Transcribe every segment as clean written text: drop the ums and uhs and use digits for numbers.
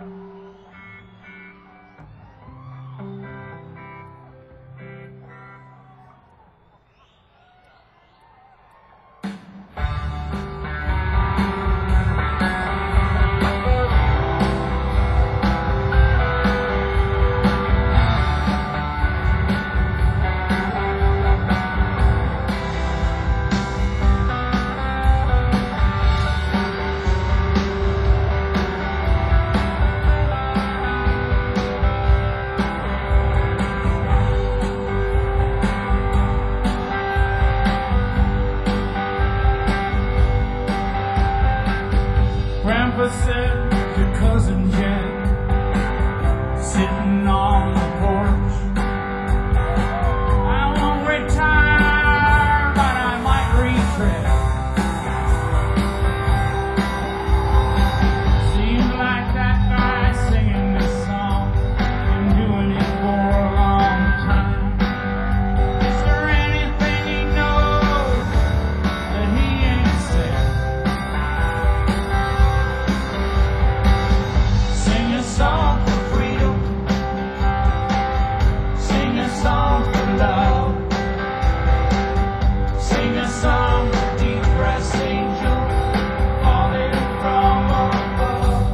Grandpa said to Cousin Jen, sitting on the porch, I won't retire, but I might retread. Seems like that guy singing this song been doing it for a long time. Is there anything he knows that he ain't said? Sing a song for freedom, sing a song for love, sing a song for depressed angels falling from above.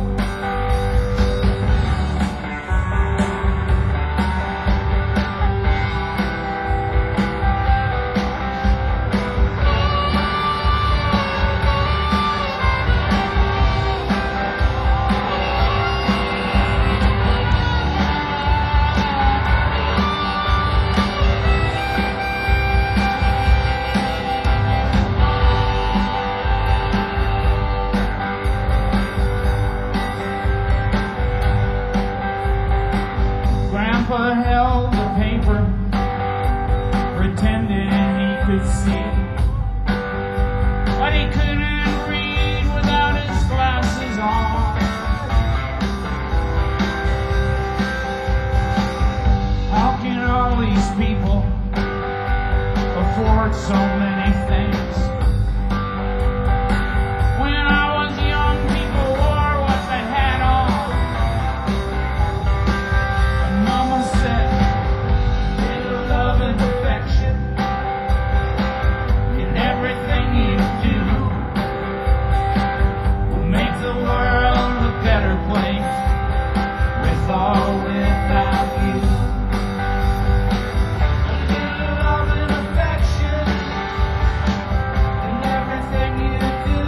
Grandpa held the paper, pretending he could see, but he couldn't read without his glasses on. How can all these people afford so many things? When I was young, people wore what they had on. Mama said, little love and affection in everything you do will make the world a better place, with or without you. Little love and affection in everything you do.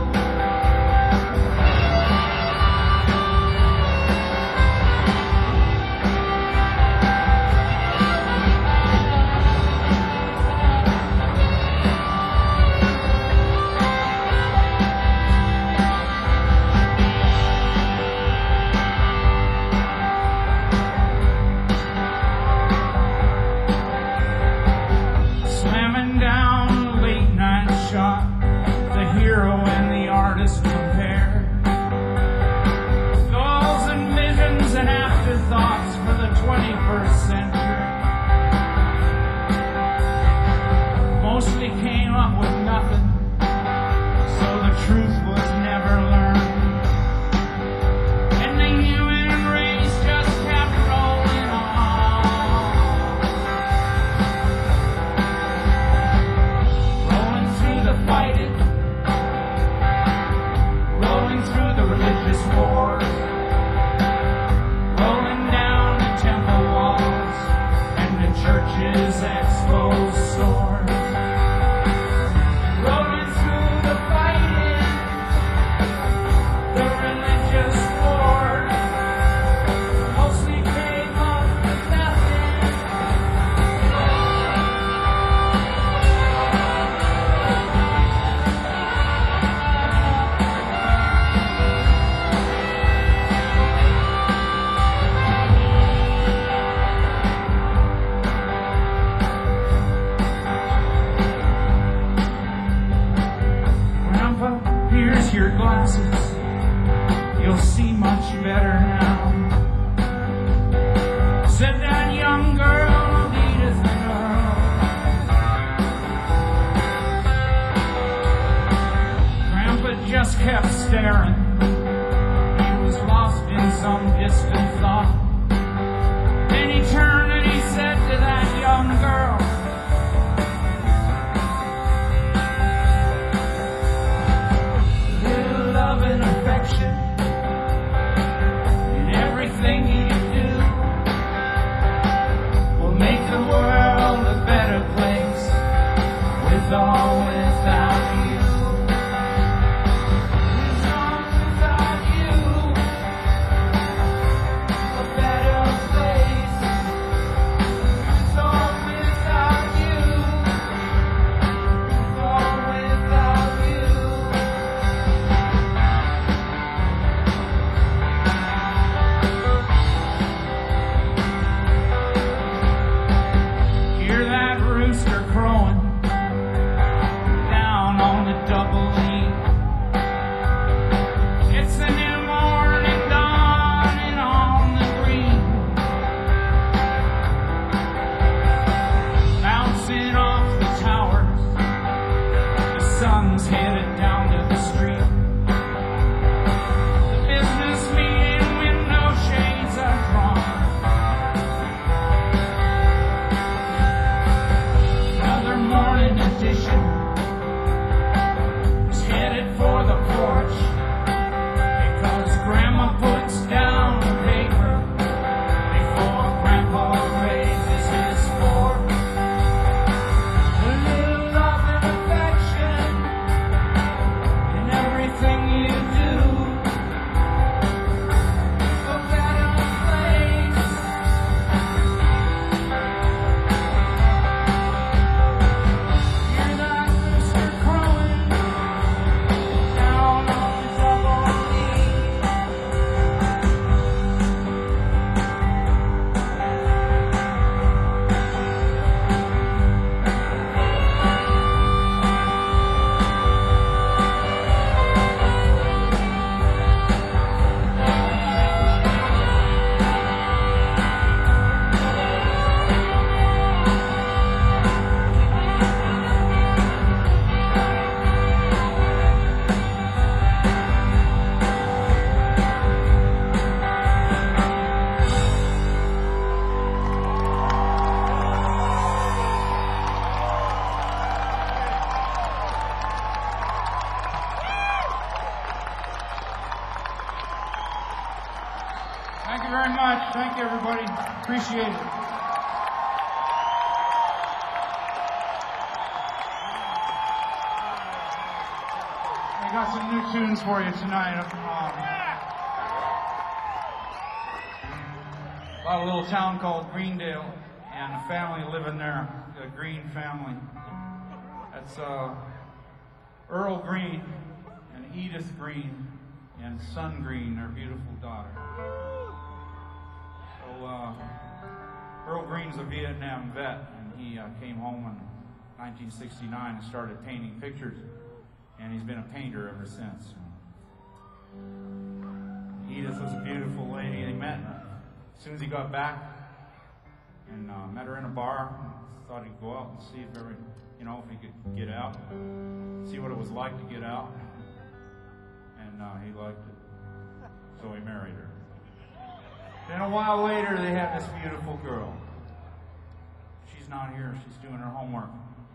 Slamming down late night shot, the hero and the artist compare. Goals and visions and afterthoughts for the 21st century. Mostly came up with nothing, so the truth was never learned. And the human race just kept rolling on. Rolling through the fighting, rolling through the religious wars, rolling down the temple walls and the church's exposed stores. Rolling through the fighting, the religious wars, mostly came up with nothing. Grandpa, here's your glasses. You'll see much better now, said that young girl, Edith Earl. Grandpa just kept staring. He was lost inside some distant thought. Then he turned and he said to that young girl, "Little love and affection in everything you do will make the world a better place with or without you. With or without you, a better place. With or without you, with or without you." Hear that rooster crowing down on the double E. It's the new morning dawning on the green, bouncing off the towers. The sun's headed down to the street. The business meeting window shades are drawn. Another morning edition is headed for the porch because Grandma puts down the paper before Grandpa raises his fork. A little love and affection in everything you do, a better place. Hear that rooster crowing down on the double E. Thank you very much. Thank you, everybody. Appreciate it. I got some new tunes for you tonight. About a little town called Greendale and a family living there, the Green family. That's Earl Green and Edith Green and Son Green, their beautiful daughter. So Earl Green's a Vietnam vet, and he came home in 1969 and started painting pictures, and he's been a painter ever since. Edith was a beautiful lady. They met as soon as he got back, and met her in a bar. Thought he'd go out and see if if he could get out, see what it was like to get out, and he liked it, so he married her. Then a while later, they had this beautiful girl. She's not here. She's doing her homework.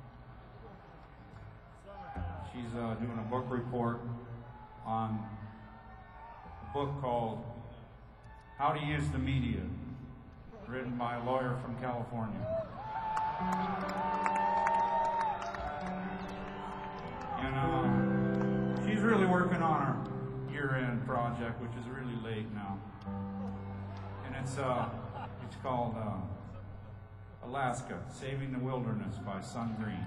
She's doing a book report on a book called How to Use the Media, written by a lawyer from California. And she's really working on her year-end project, which is really late now. And it's called Alaska, Saving the Wilderness by Son Green.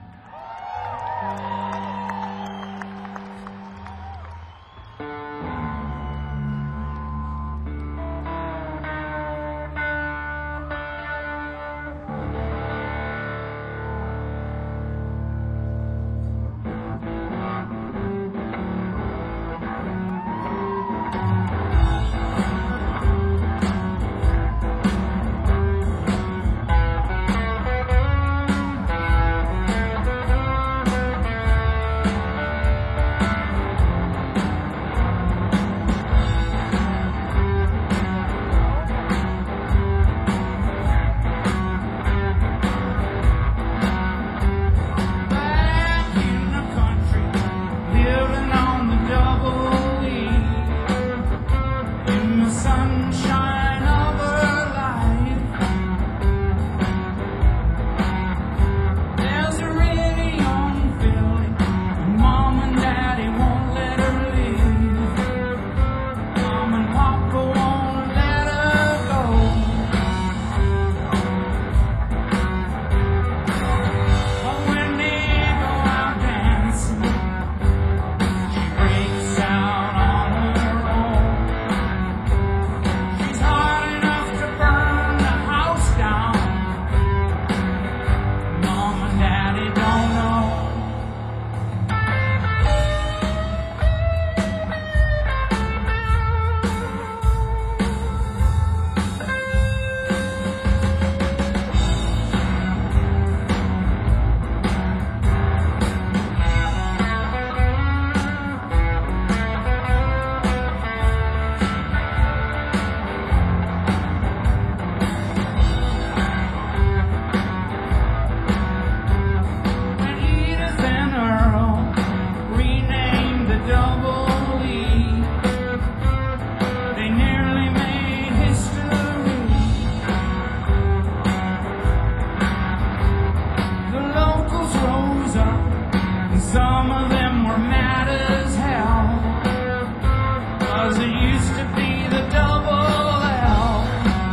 Some of them were mad as hell, 'cause it used to be the double L.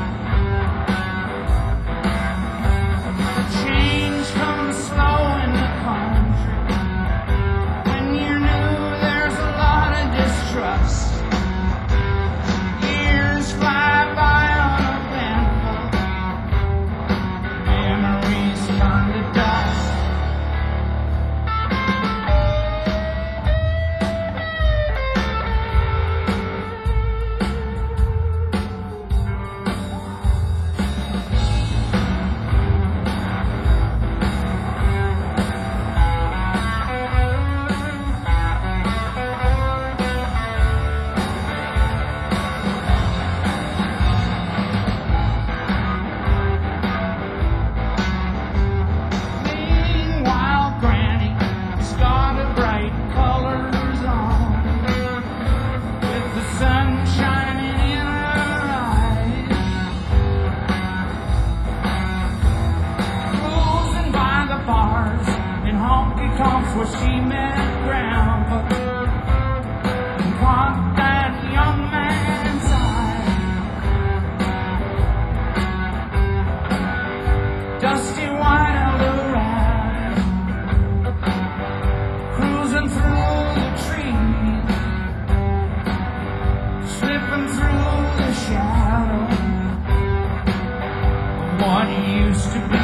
Change comes slow in the country. When you're new, there's a lot of distrust. Years fly by uneventful. Memories turn to dust. Meanwhile, Granny started bright colors on, with the sun shining in her eyes. Cruising by the bars in honky tonks where she met Grandpa, and caught that young man's eye. Dusty white Eldorado, cruising through the trees, slipping through the shadow of what used to be.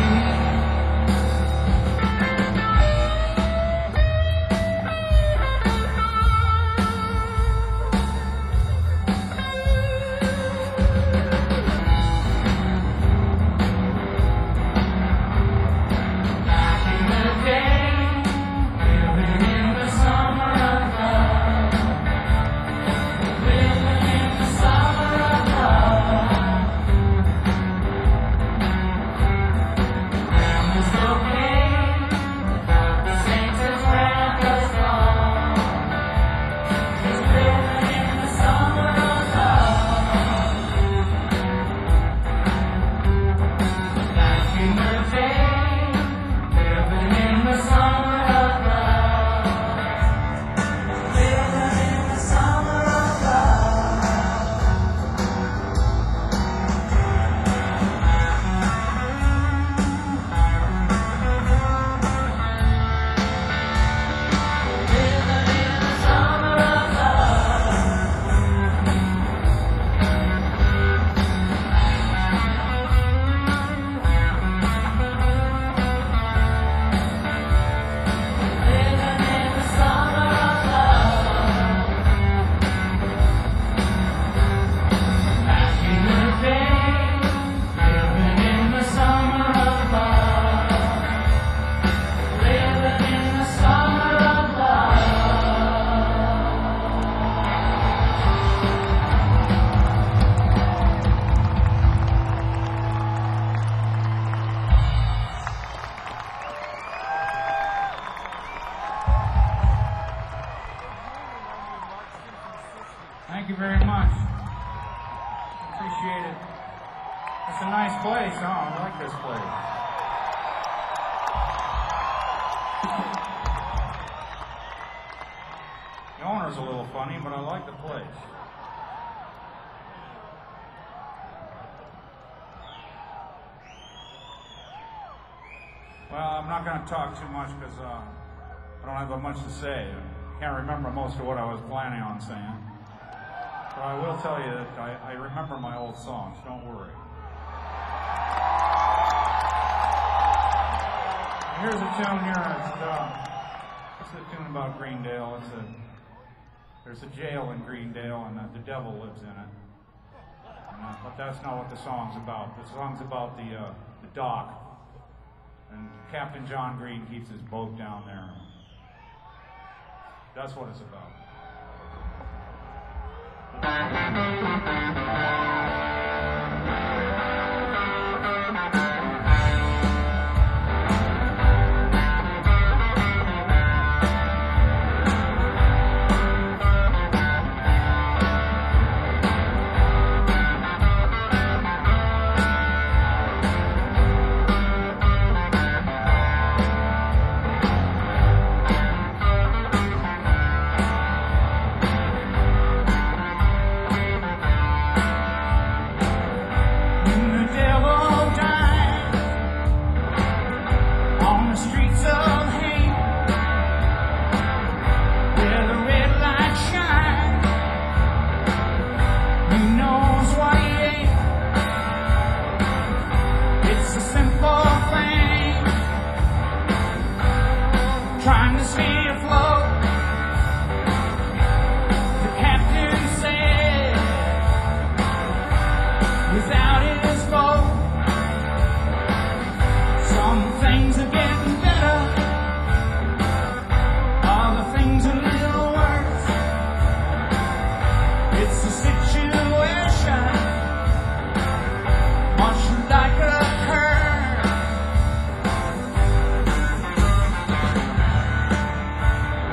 Back in the day, living in the summer of love, living in the summer of love. Grandma still came, the saints have ran us long. Just living in the summer of love. Back in the day, living in the summer of love, living in the summer of Thank you very much. Appreciate it. It's a nice place, huh? I like this place. The owner's a little funny, but I like the place. Well, I'm not going to talk too much because I don't have much to say. I can't remember most of what I was planning on saying. But I will tell you that I remember my old songs, don't worry. Here's a tune here. It's a tune about Greendale. There's a jail in Greendale, and the devil lives in it. But that's not what the song's about. The song's about the dock. And Captain John Green keeps his boat down there. That's what it's about. stay afloat. The captain said, without his boat, some things are getting better, other things a little worse. It's a situation much like a curse.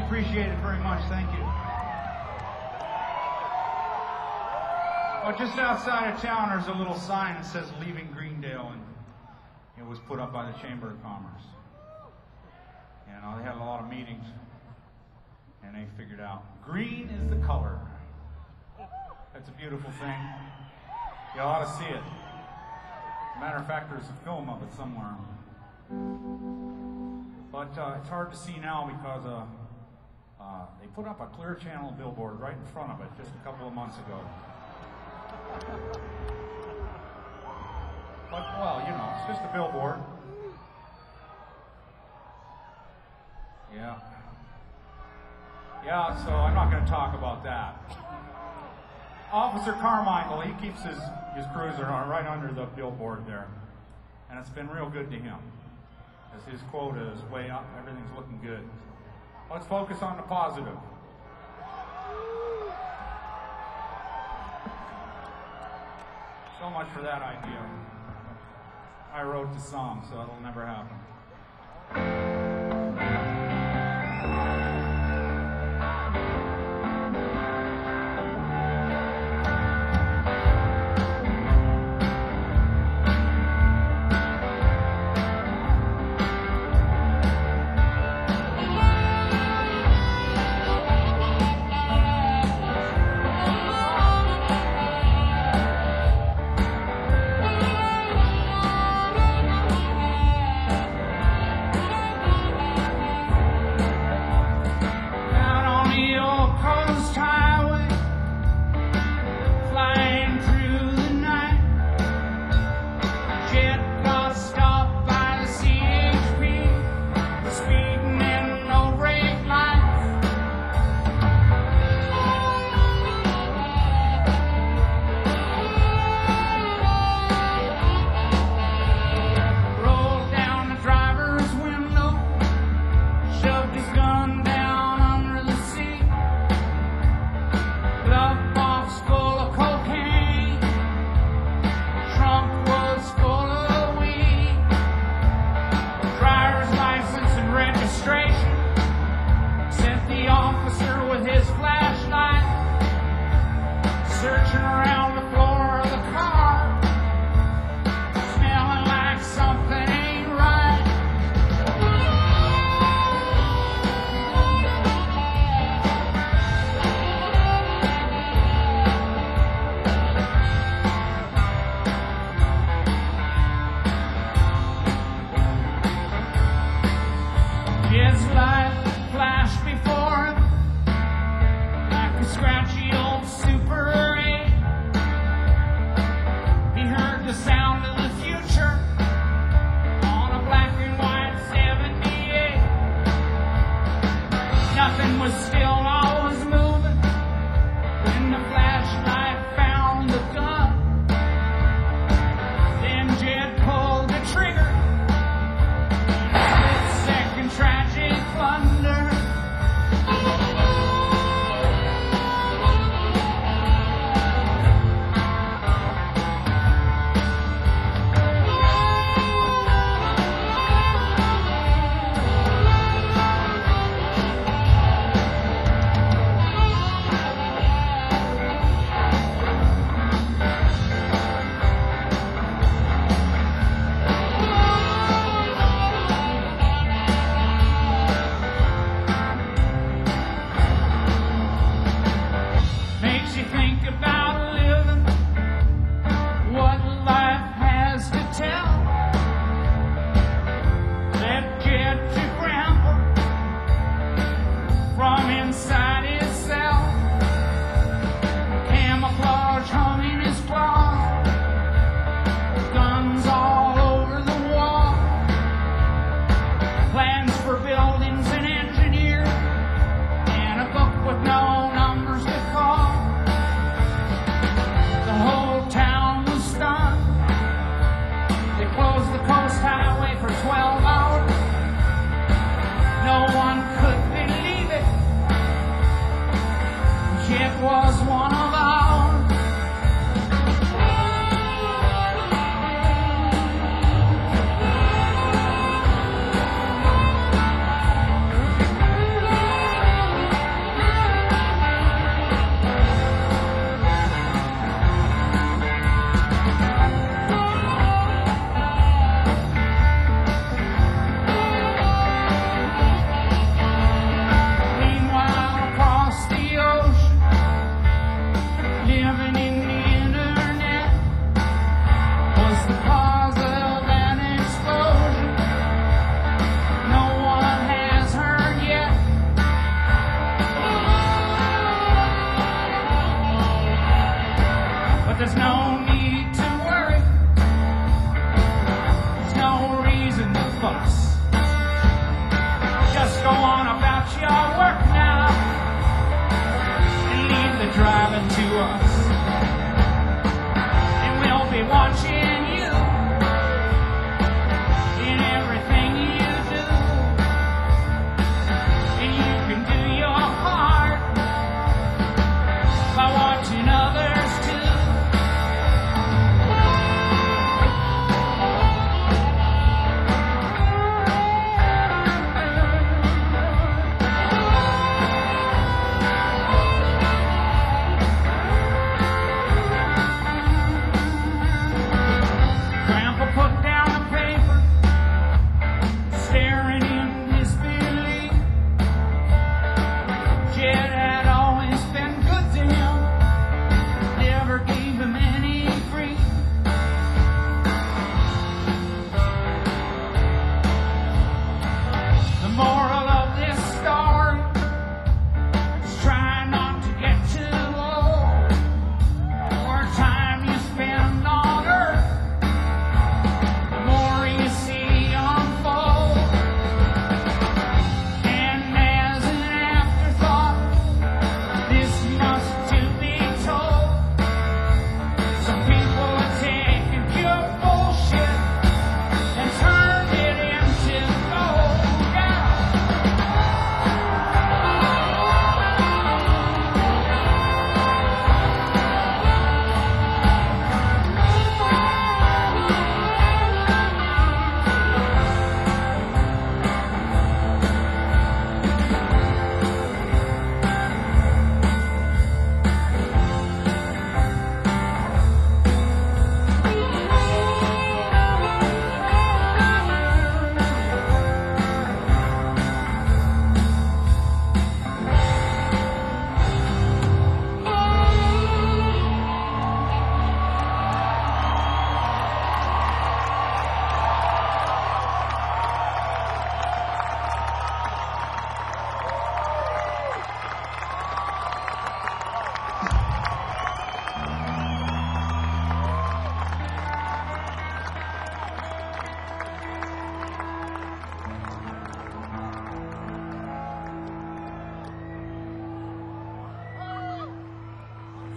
appreciate it very much. Thank you. Well, just outside of town, there's a little sign that says "Leaving Greendale," and it was put up by the Chamber of Commerce. And they had a lot of meetings, and they figured out green is the color. That's a beautiful thing. You ought to see it. Matter of fact, there's a film of it somewhere. But it's hard to see now because they put up a Clear Channel billboard right in front of it just a couple of months ago. But, well, you know, it's just a billboard. Yeah. Yeah, so I'm not going to talk about that. Officer Carmichael, he keeps his cruiser right under the billboard there. And it's been real good to him. As his quota is way up, everything's looking good. Let's focus on the positive. So much for that idea. I wrote the song, so it'll never happen.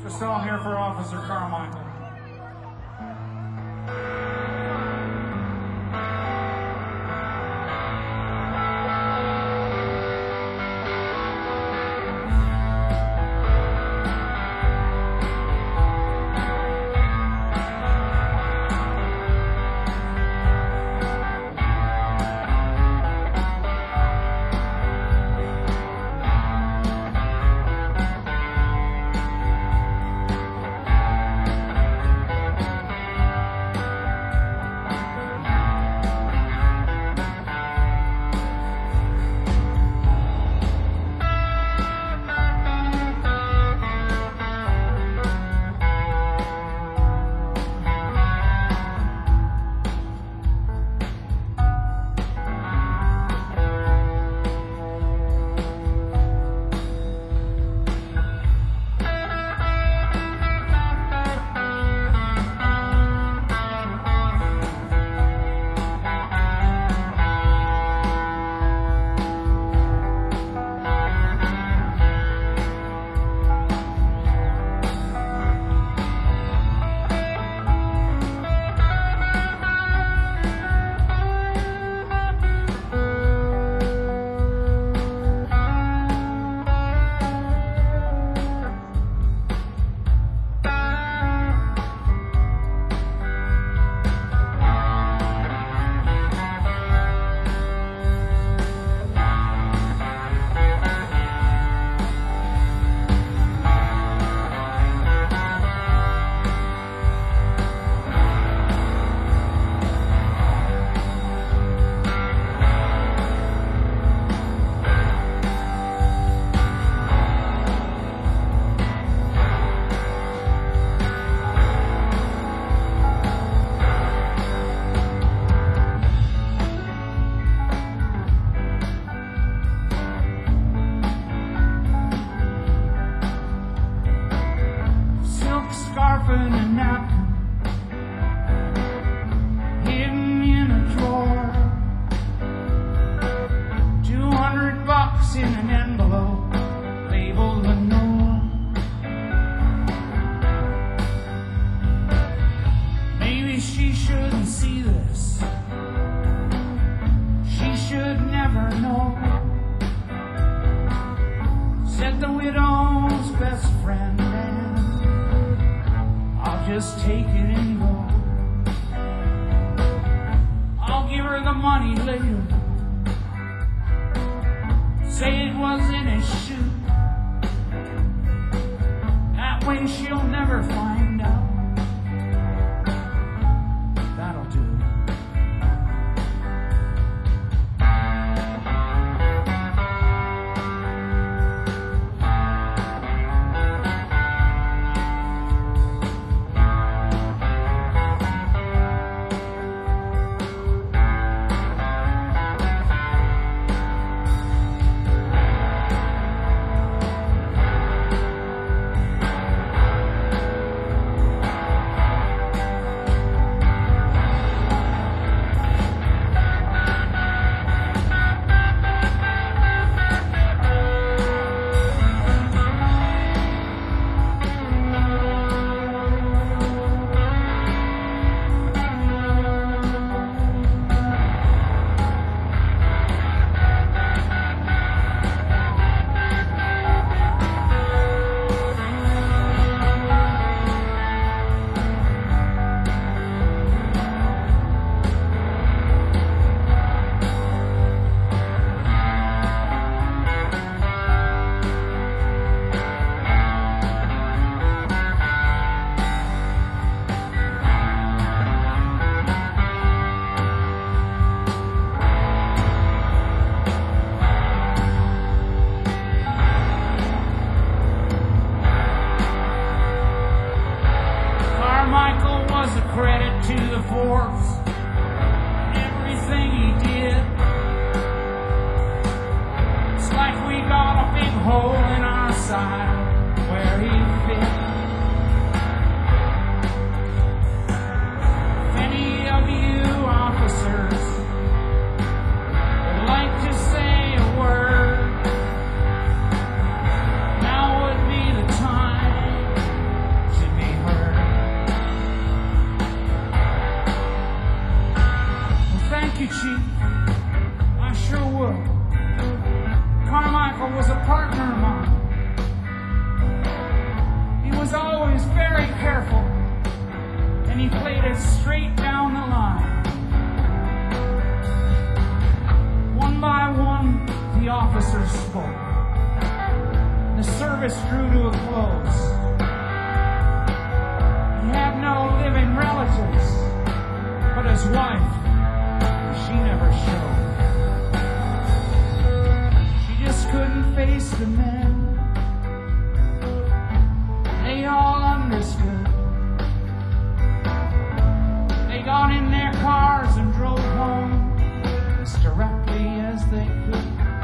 The song here for Officer Carmichael. Scarf and a napkin hidden in a drawer, $200 in an envelope labeled Lenore. Maybe she shouldn't see this, she should never know, said the widow's best friend. I'll just take it and go. I'll give her the money later, say it was in his shoe. That way she'll never find out. That'll do. spoke. The service drew to a close. He had no living relatives, but his wife, she never showed. She just couldn't face the men. They all understood. They got in their cars and drove home as directly as they could.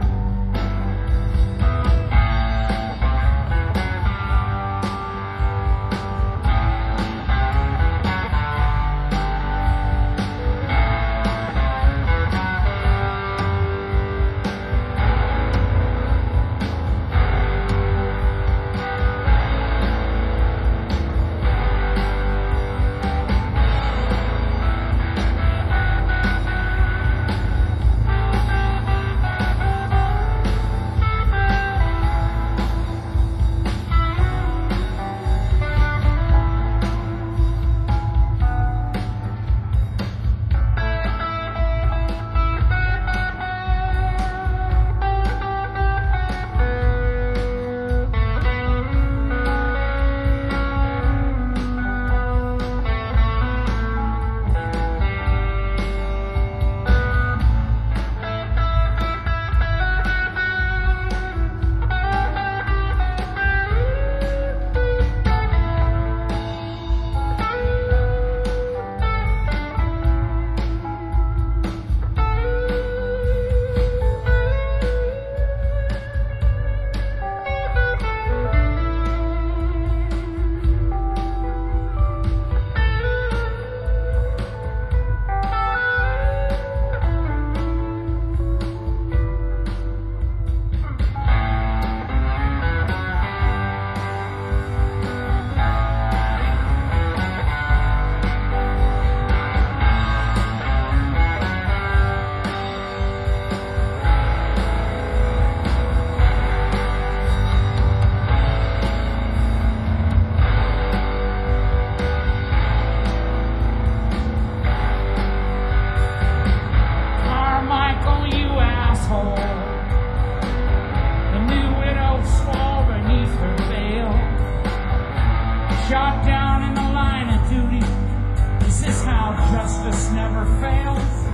Shot down in the line of duty. Is this how justice never fails?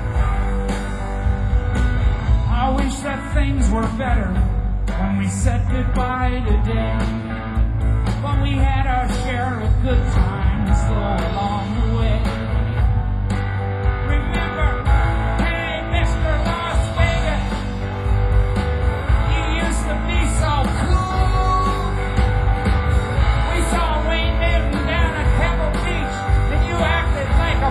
I wish that things were better when we said goodbye today. But we had our share of good times though along the way. Remember, hey, Mr. Las Vegas, you used to be so cool. We saw Wayne Newton down at Pebble Beach, and you acted like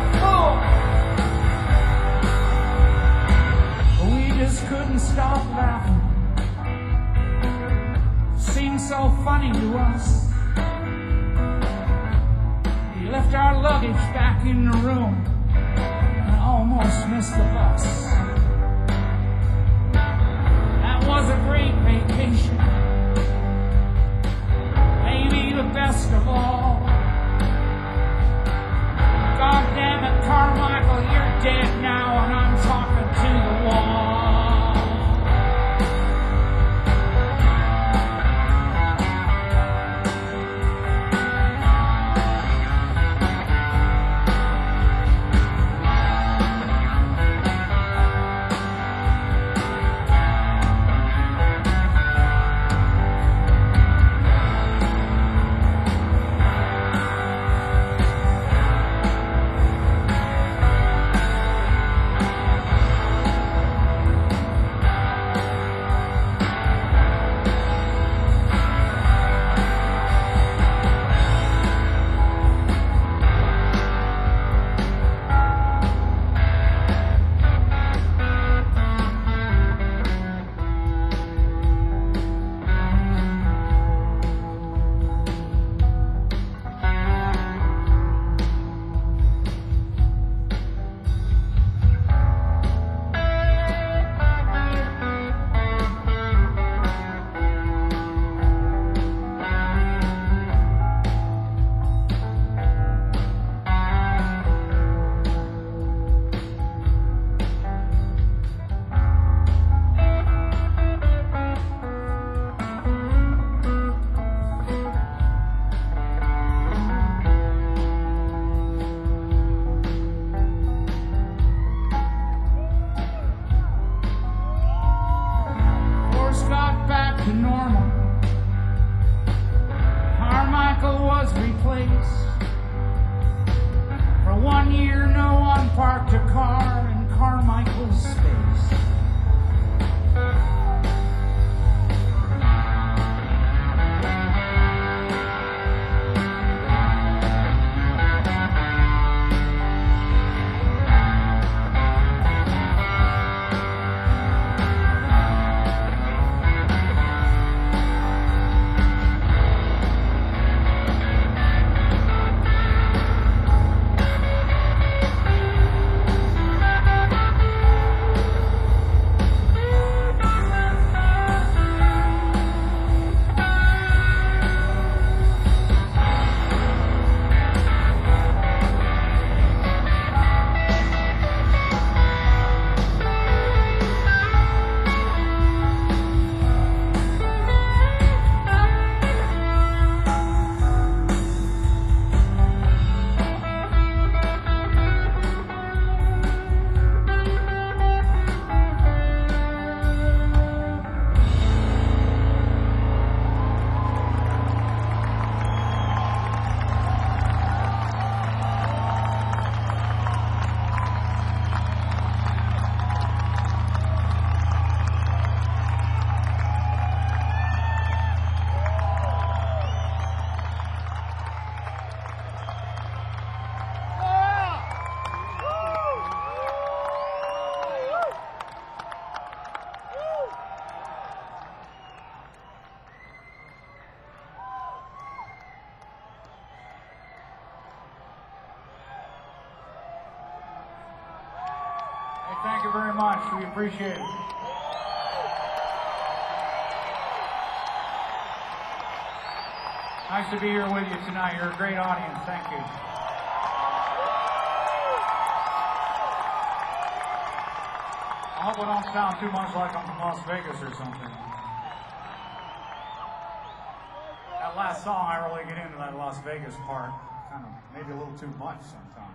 a fool. But we just couldn't stop laughing. Seemed so funny to us. We left our luggage back in the room and almost missed the bus. That was a great vacation. Maybe the best of all. God damn it, Carmichael, you're dead now and I'm talking to the wall. force got back to normal. Carmichael was replaced. For 1 year, no one parked a car in Carmichael's space. Thank you very much. We appreciate it. Nice to be here with you tonight. You're a great audience. Thank you. I hope I don't sound too much like I'm from Las Vegas or something. That last song, I really get into that Las Vegas part. Kind of, maybe a little too much sometimes.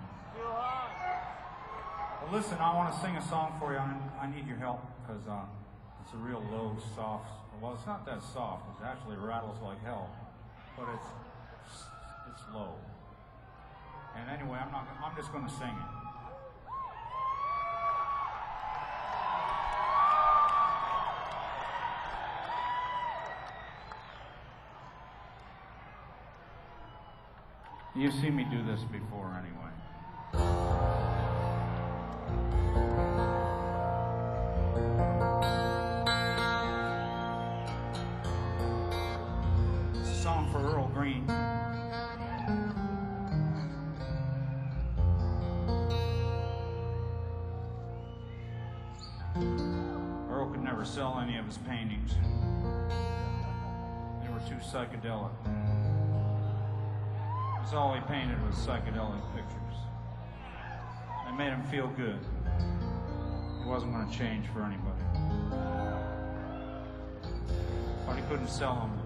Well, listen, I want to sing a song for you. I need your help because it's a real low, soft. Well, it's not that soft. It actually rattles like hell, but it's low. And anyway, I'm just going to sing it. You've seen me do this before, anyway. Song for Earl Green. Earl could never sell any of his paintings. They were too psychedelic. That's all he painted was psychedelic pictures. They made him feel good. He wasn't going to change for anybody. But he couldn't sell them.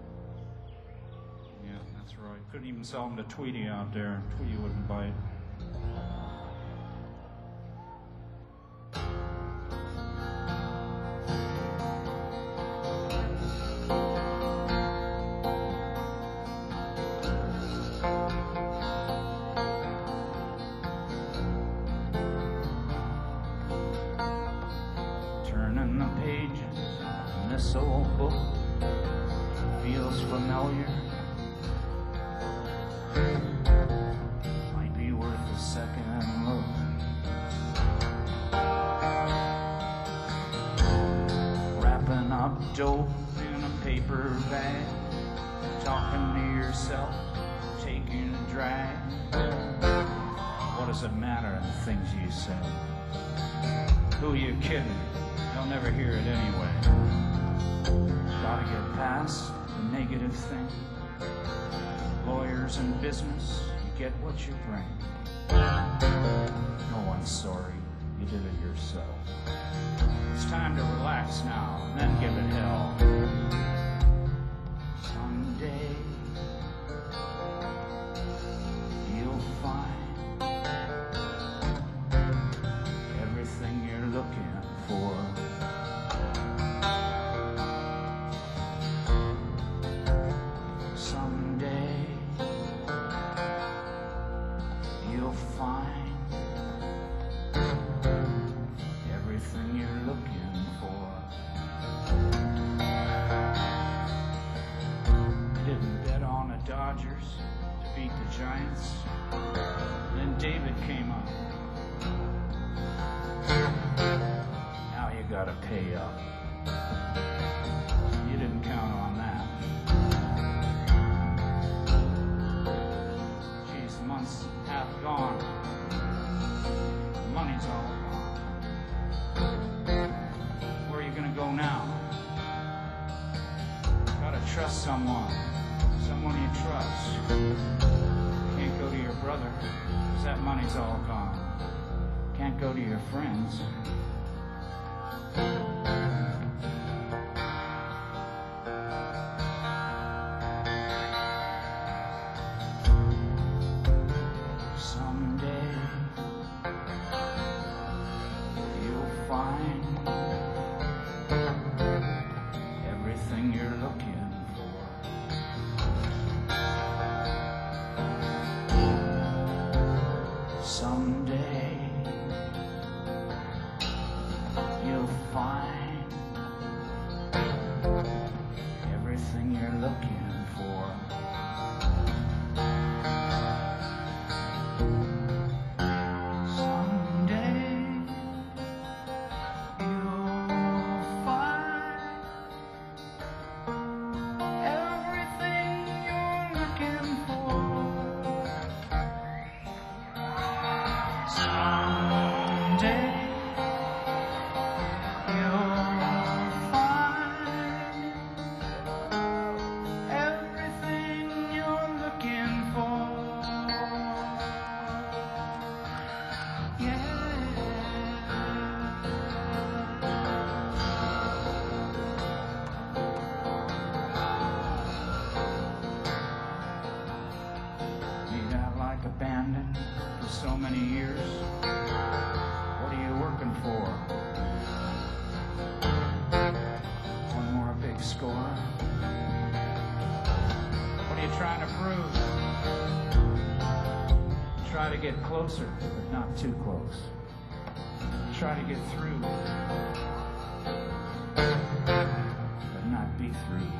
Right. Couldn't even sell them to Tweety out there. Tweety wouldn't bite. Turning the pages in this old book feels familiar. Might be worth a second look. Wrapping up dope in a paper bag, talking to yourself, taking a drag. What does it matter, the things you say? Who are you kidding? They'll never hear it anyway. Gotta get past the negative thing. Lawyers and business, you get what you bring. No one's sorry, you did it yourself. It's time to relax now, and then give it hell. Someday, you'll find everything you're looking for. gotta pay up. You didn't count on that. Geez, months half gone. Money's all gone. Where are you gonna go now? Gotta trust someone you trust. Can't go to your brother, 'cause that money's all gone. Can't go to your friends. Someday you'll find everything you're looking for. Someday you'll find everything you're looking for. Someday you'll find everything you're looking for. Someday you'll find everything you're looking for. Yeah. You got like abandoned for so many years. What are you working for? One more big score? What are you trying to prove? Try to get closer, but not too close. Try to get through, but not be through.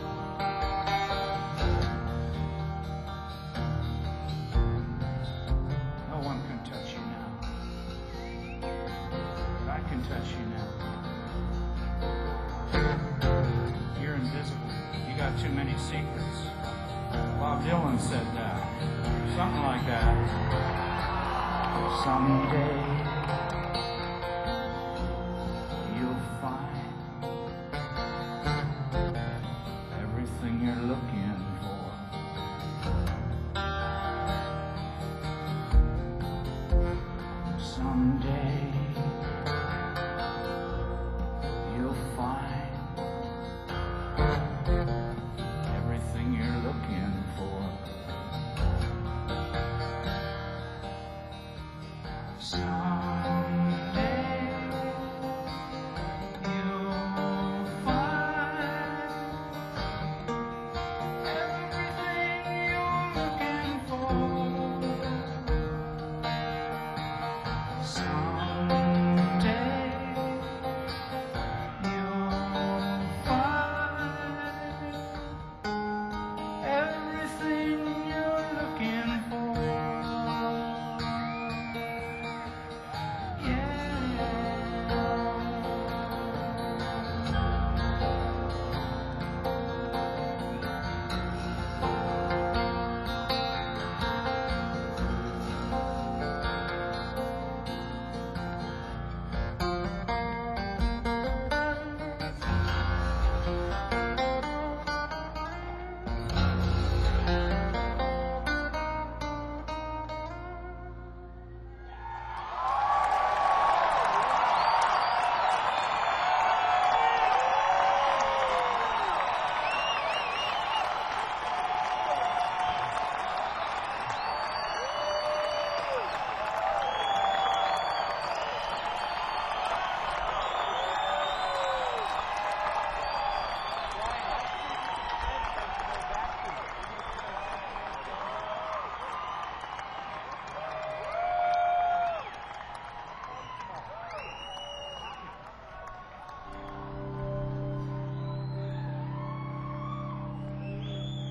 No one can touch you now, but I can touch you now. You're invisible. You got too many secrets. Bob Dylan said that. Something like that. Someday you'll find everything you're looking for. Someday you'll find everything you're looking for. Someday you'll find everything you're looking for. Someday you'll find everything you're looking for.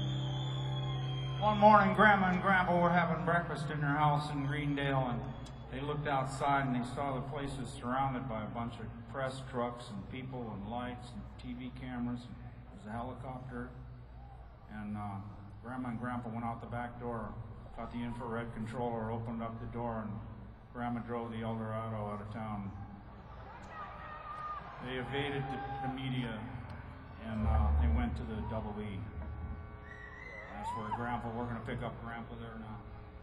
One morning, Grandma and Grandpa were having breakfast in their house in Greendale, and They looked outside and they saw the place was surrounded by a bunch of press trucks and people and lights and TV cameras. There's a helicopter. And Grandma and Grandpa went out the back door, got the infrared controller, opened up the door, and Grandma drove the Eldorado out of town. They evaded the media and they went to the Double E. That's where Grandpa, we're going to pick up Grandpa there now.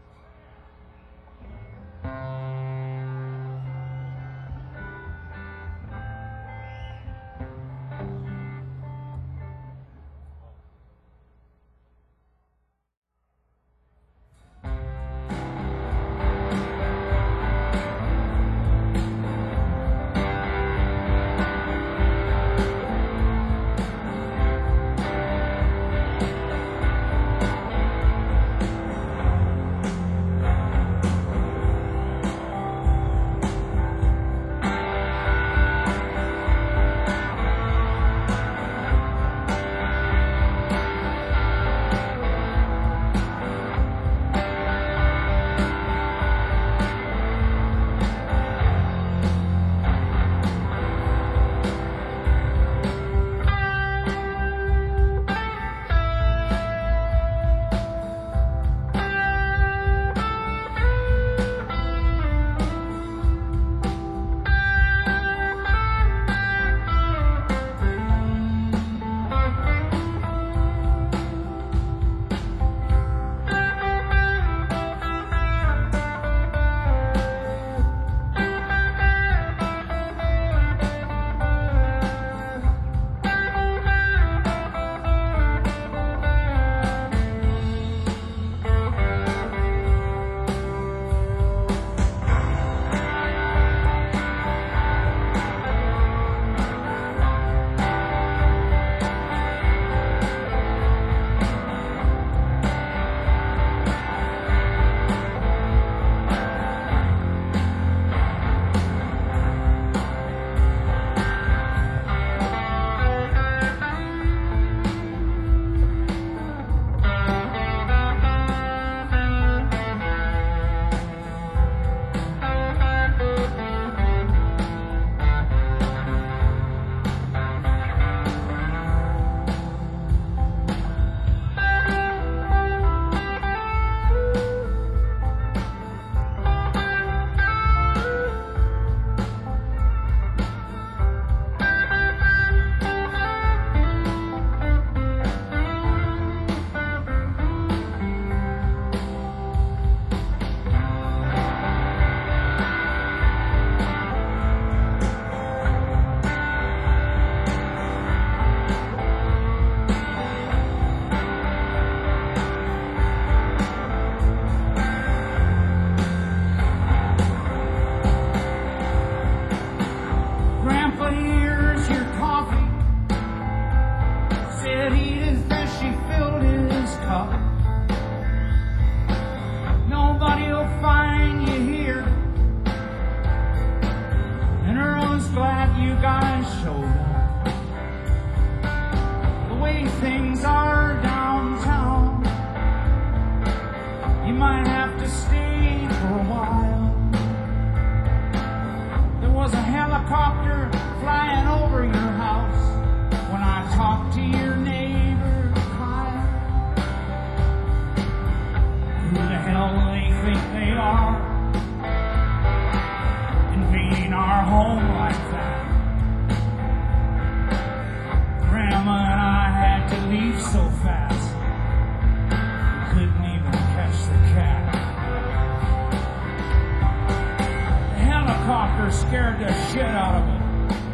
Scared the shit out of it.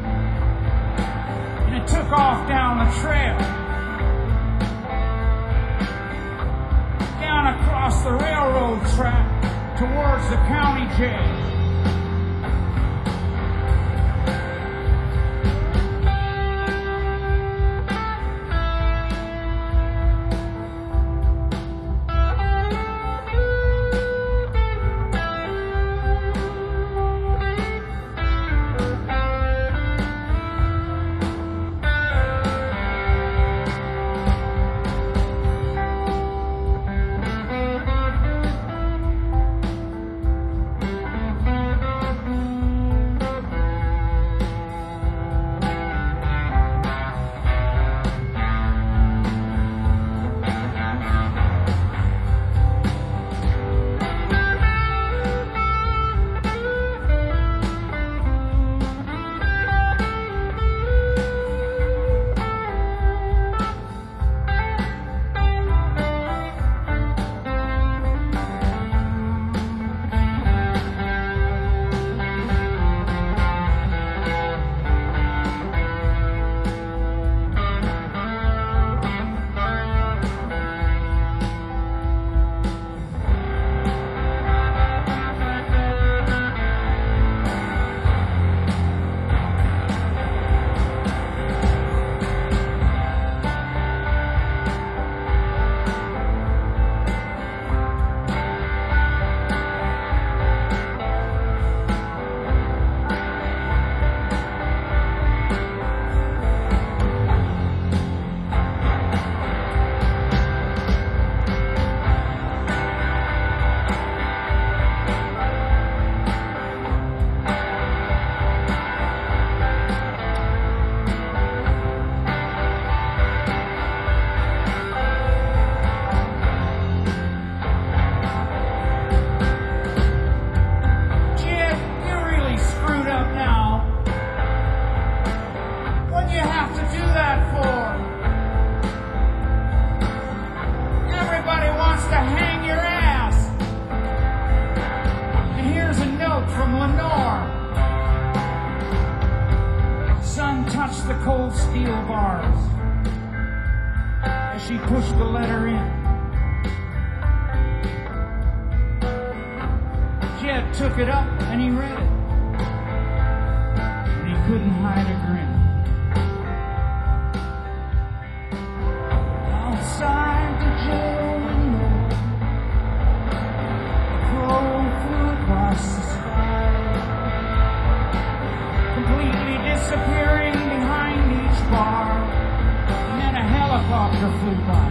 And it took off down the trail. Down across the railroad track towards the county jail. She pushed the letter in. Jed took it up and he read it. And he couldn't hide a grin. Outside the jail window, a crow flew across the sky, completely disappearing behind each bar. And then a helicopter flew by.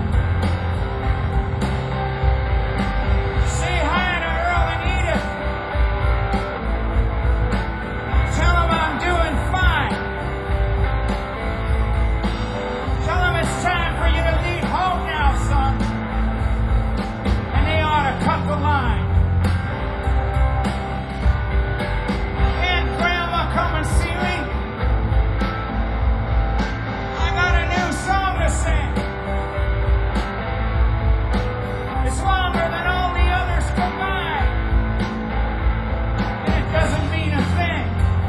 Say hi to Earl and Edith. Tell them I'm doing fine. Tell them it's time for you to leave home now, son. And they ought to cut the line. Aunt Grandma, come and see me. I got a new song to sing. It's longer than all the others combined. And it doesn't mean a thing.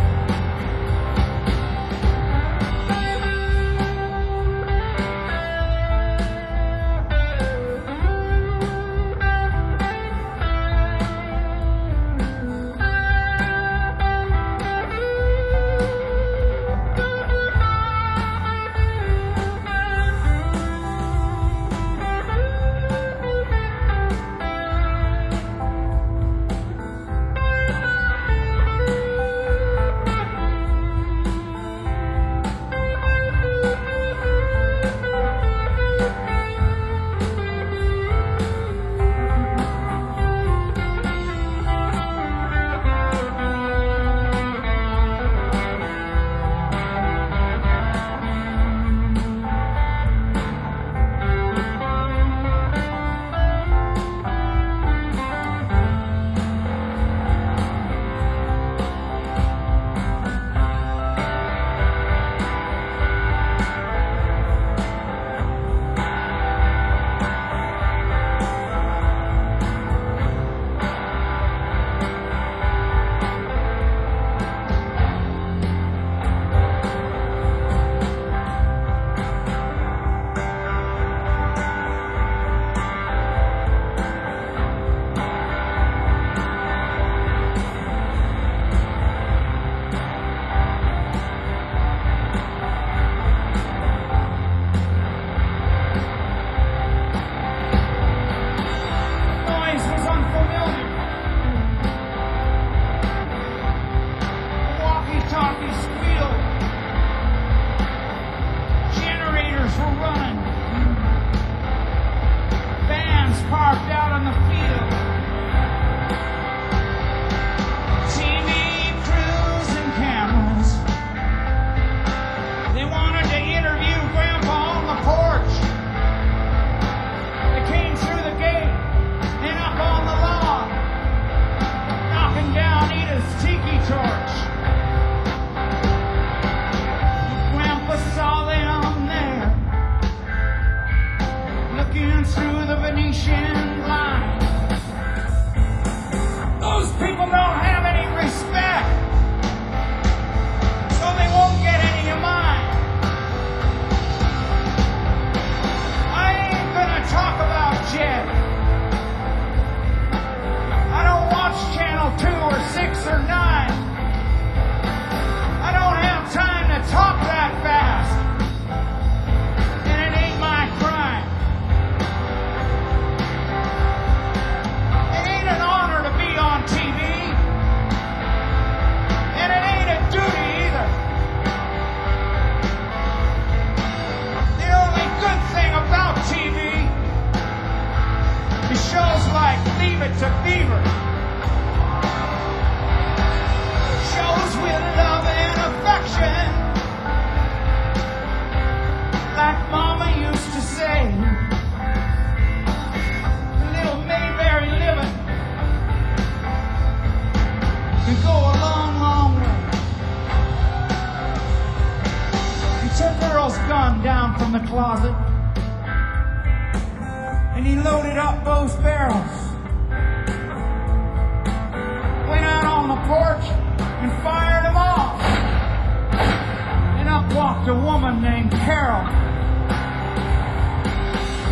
Parked out on the field. TV crews and cameras. They wanted to interview Grandpa on the porch. They came through the gate and up on the lawn, knocking down Edith's tiki torch. Grandpa saw them there, looking through the Venetian blinds. Those people don't have any respect, so they won't get any of mine. I ain't gonna talk about Jed. I don't watch Channel 2 or 6 or 9. I don't have time to talk that fast. And it ain't my crime. It ain't an honor to be on TV. And it ain't a duty either. The only good thing about TV is shows like Leave It to Beaver. Shows with love and affection, like Mama used to say. Little Mayberry living can go a long, long way. He took Earl's gun down from the closet and he loaded up both barrels. Went out on the porch and fired them off. And up walked a woman named Carol.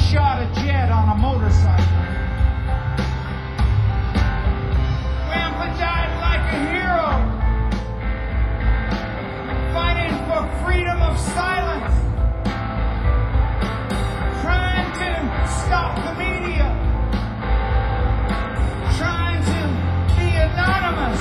shot a jet on a motorcycle. Grandpa died like a hero, fighting for freedom of silence, trying to stop the media, trying to be anonymous.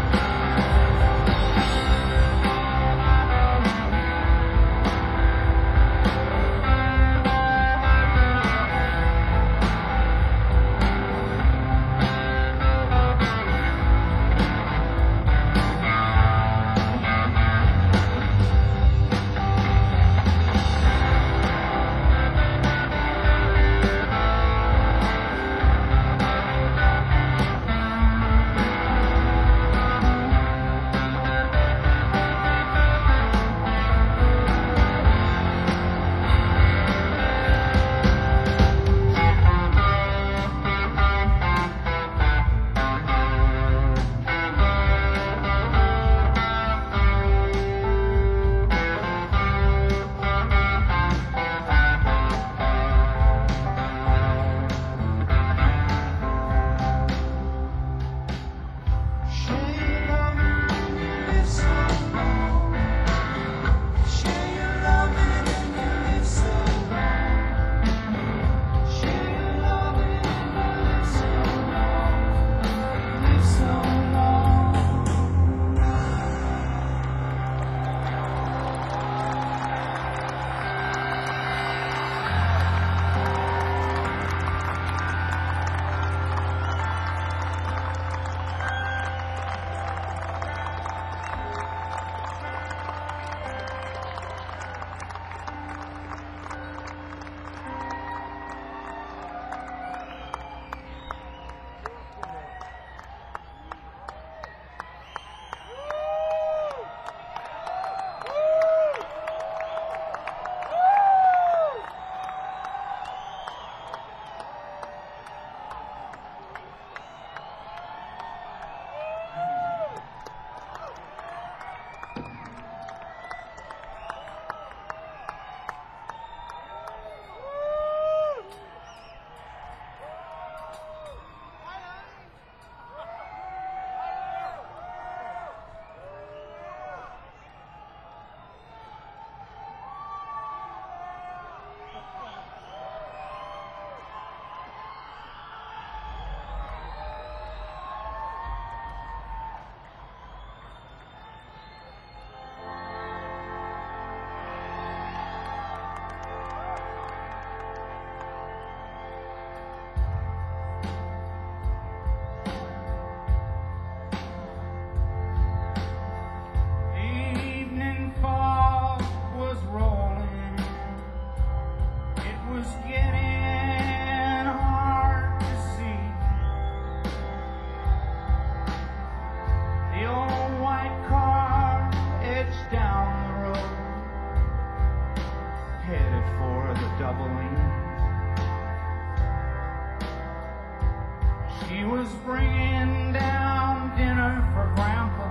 She was bringing down dinner for Grandpa.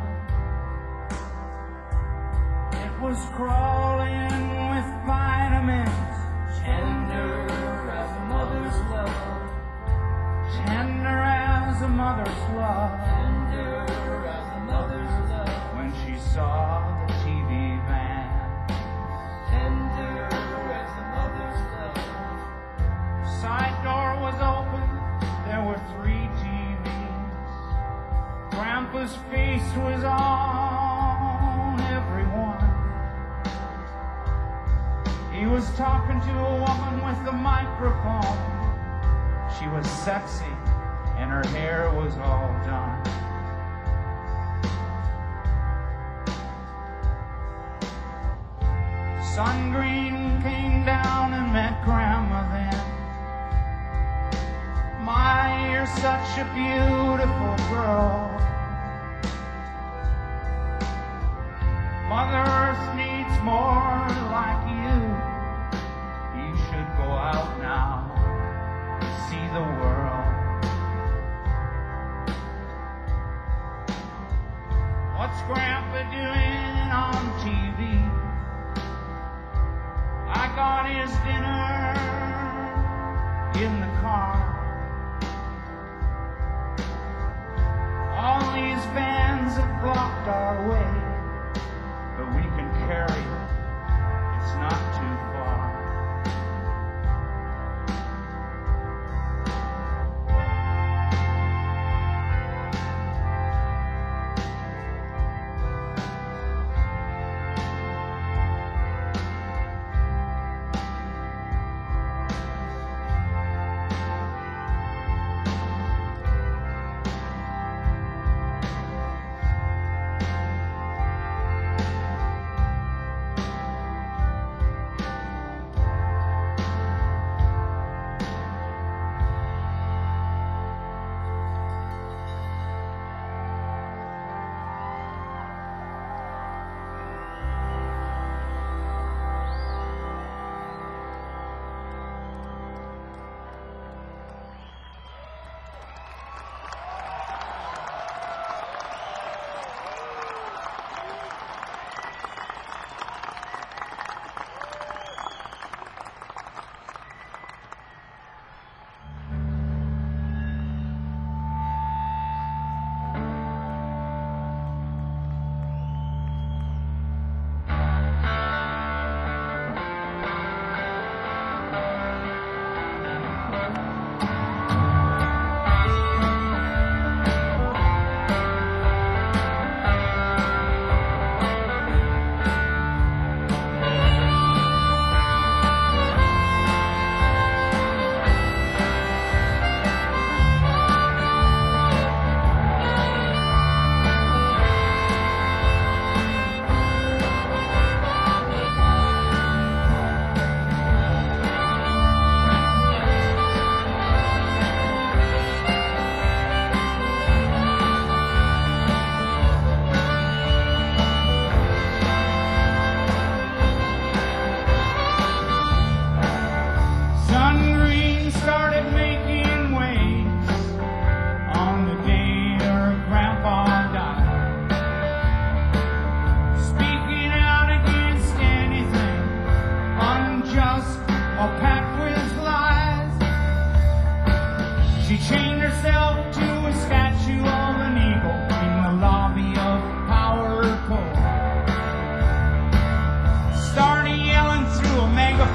It was crawling with vitamins, tender as a mother's love, tender as a mother's love, tender as a mother's love. When she saw the TV van, tender as a mother's love. Side door was open. There were 3 TVs. Grandpa's face was on every one. He was talking to a woman with a microphone. She was sexy and her hair was all done. Sun Green came down and met Grandma then. My, you're such a beautiful girl. Mother Earth needs more like you. You should go out now and see the world. What's Grandpa doing on TV? I got his dinner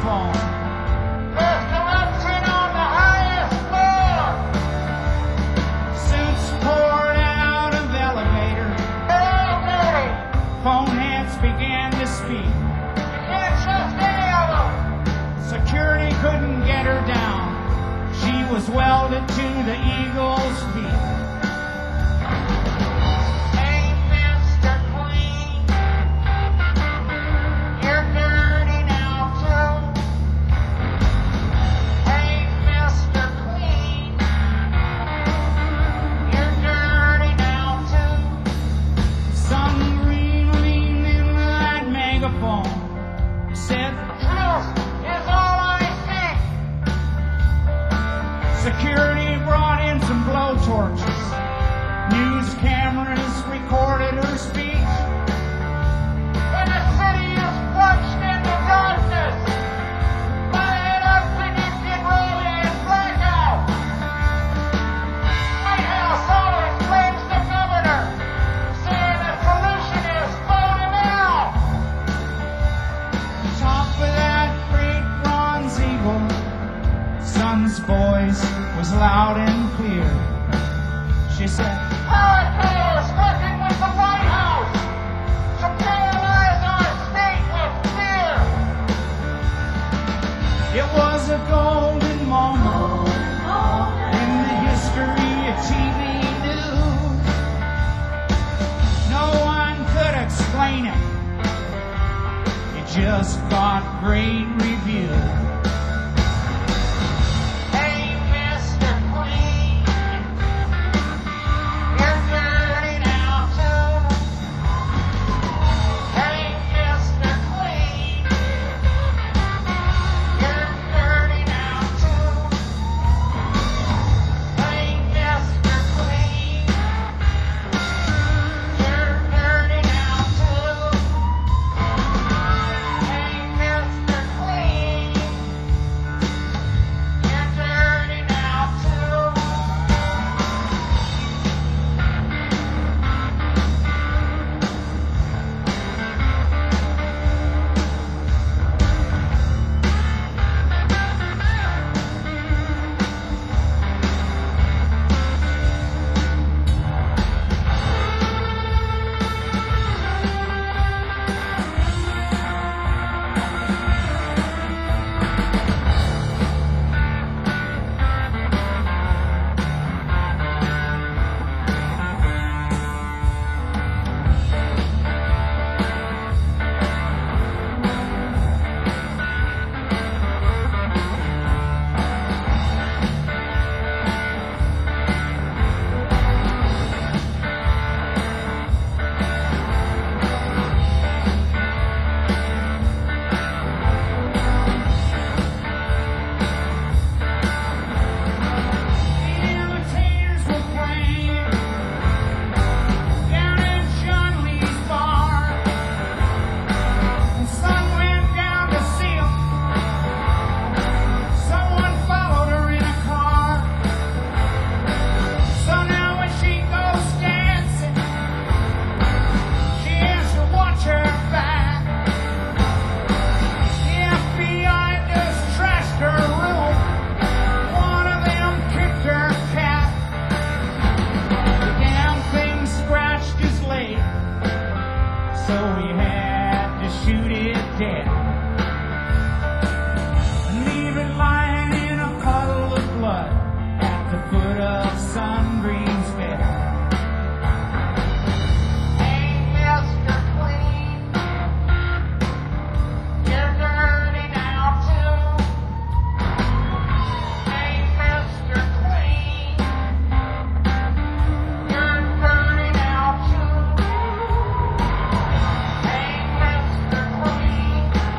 megaphone. There's corruption on the highest floor. Suits poured out of elevator. Hell, dirty. Phoneheads began to speak. You can't trust any of them. Security couldn't get her down. She was welded to the eagle's feet. Hey, Mr. Clean, you're dirty now too. Hey, Mr. Clean, you're dirty now too. Some green leaned in that megaphone. Said, Truth is all I seek. security brought in some blowtorches. News cameras recorded her speech. When the city is plunged into darkness, my unpredicted rolling blackout. White House always blames the governor, saying the solution is vote him out. Top of that great bronze eagle, son's voice was loud and clear. She said, Power working with the White House to paralyze our state with fear. it was a golden moment in the history of TV news. No one could explain it. It just got great reviews. Hey, Mr. Clean, you're dirty now too. Hey, Mr. Clean, you're dirty now too. Hey, Mr. Clean, you're dirty now too. Hey, Mr. Clean, you're dirty now too. Imitators were playing down at John Lee's bar. And son went down to see him. Someone followed her in a car. So now when she goes dancing, she has to watch her back. The FBI just trashed her room. One of them kicked her cat. The damn thing scratched his leg, so he had to shoot it dead and leave it lying in a puddle of blood at the foot of Sun Green's bed. Hey, Mr. Clean, you're dirty now too. Hey, Mr. Clean, you're dirty now too. Hey, Mr. Clean,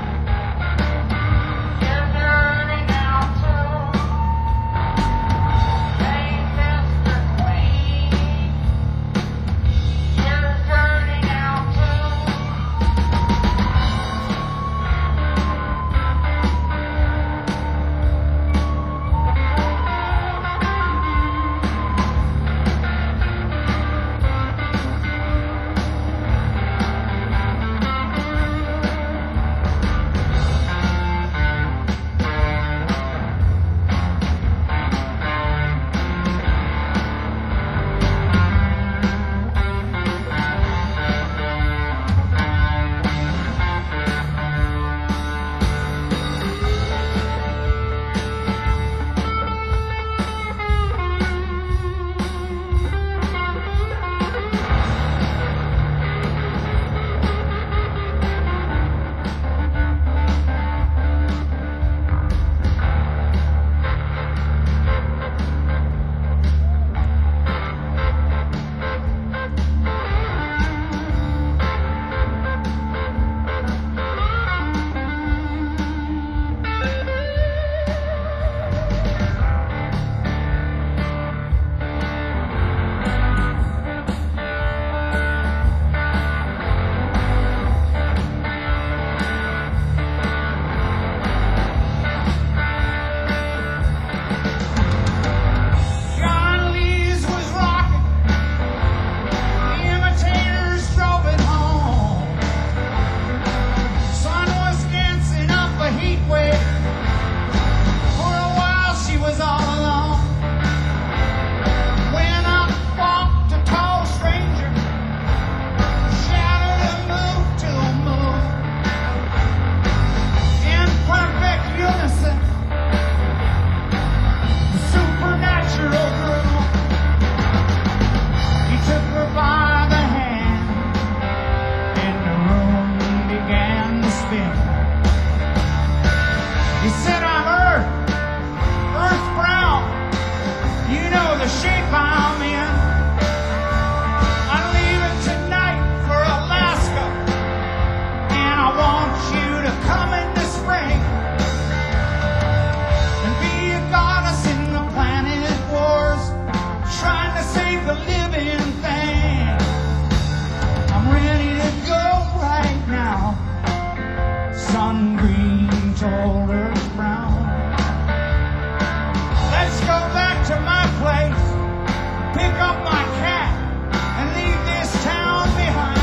sun green, shoulders brown. Let's go back to my place, pick up my cat, and leave this town behind.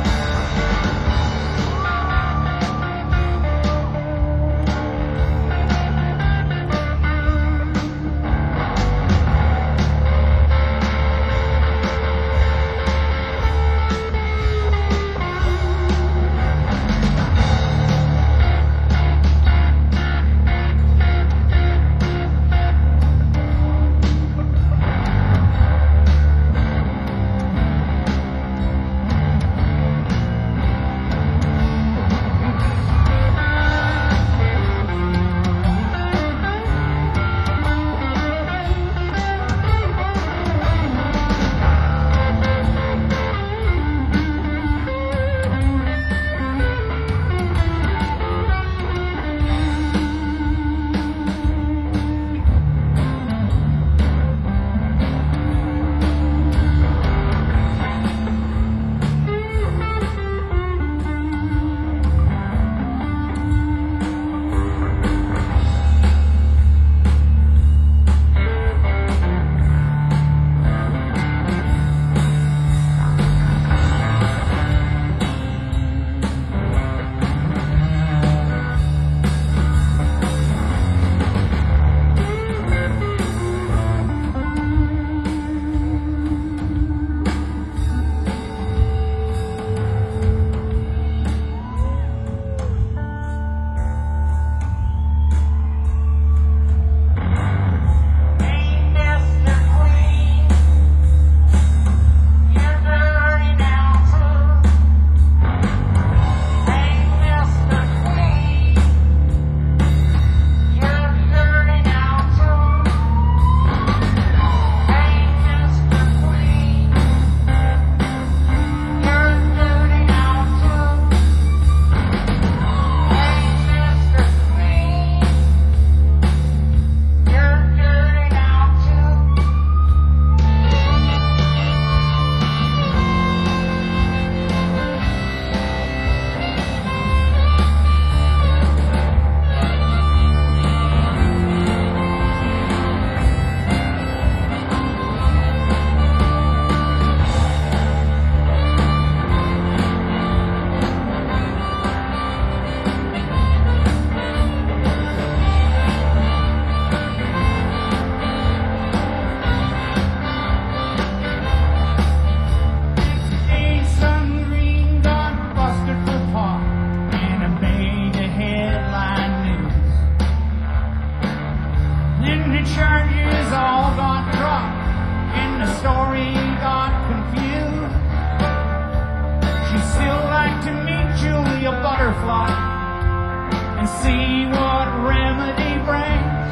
And see what remedy brings.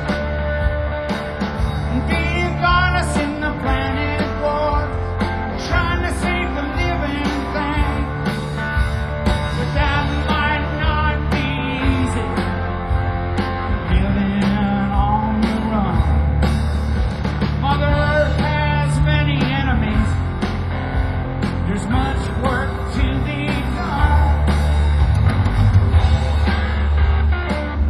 And be a goddess in the planet war, trying to save the living thing. But that might not be easy, living on the run. Mother Earth has many enemies, there's much work to be done.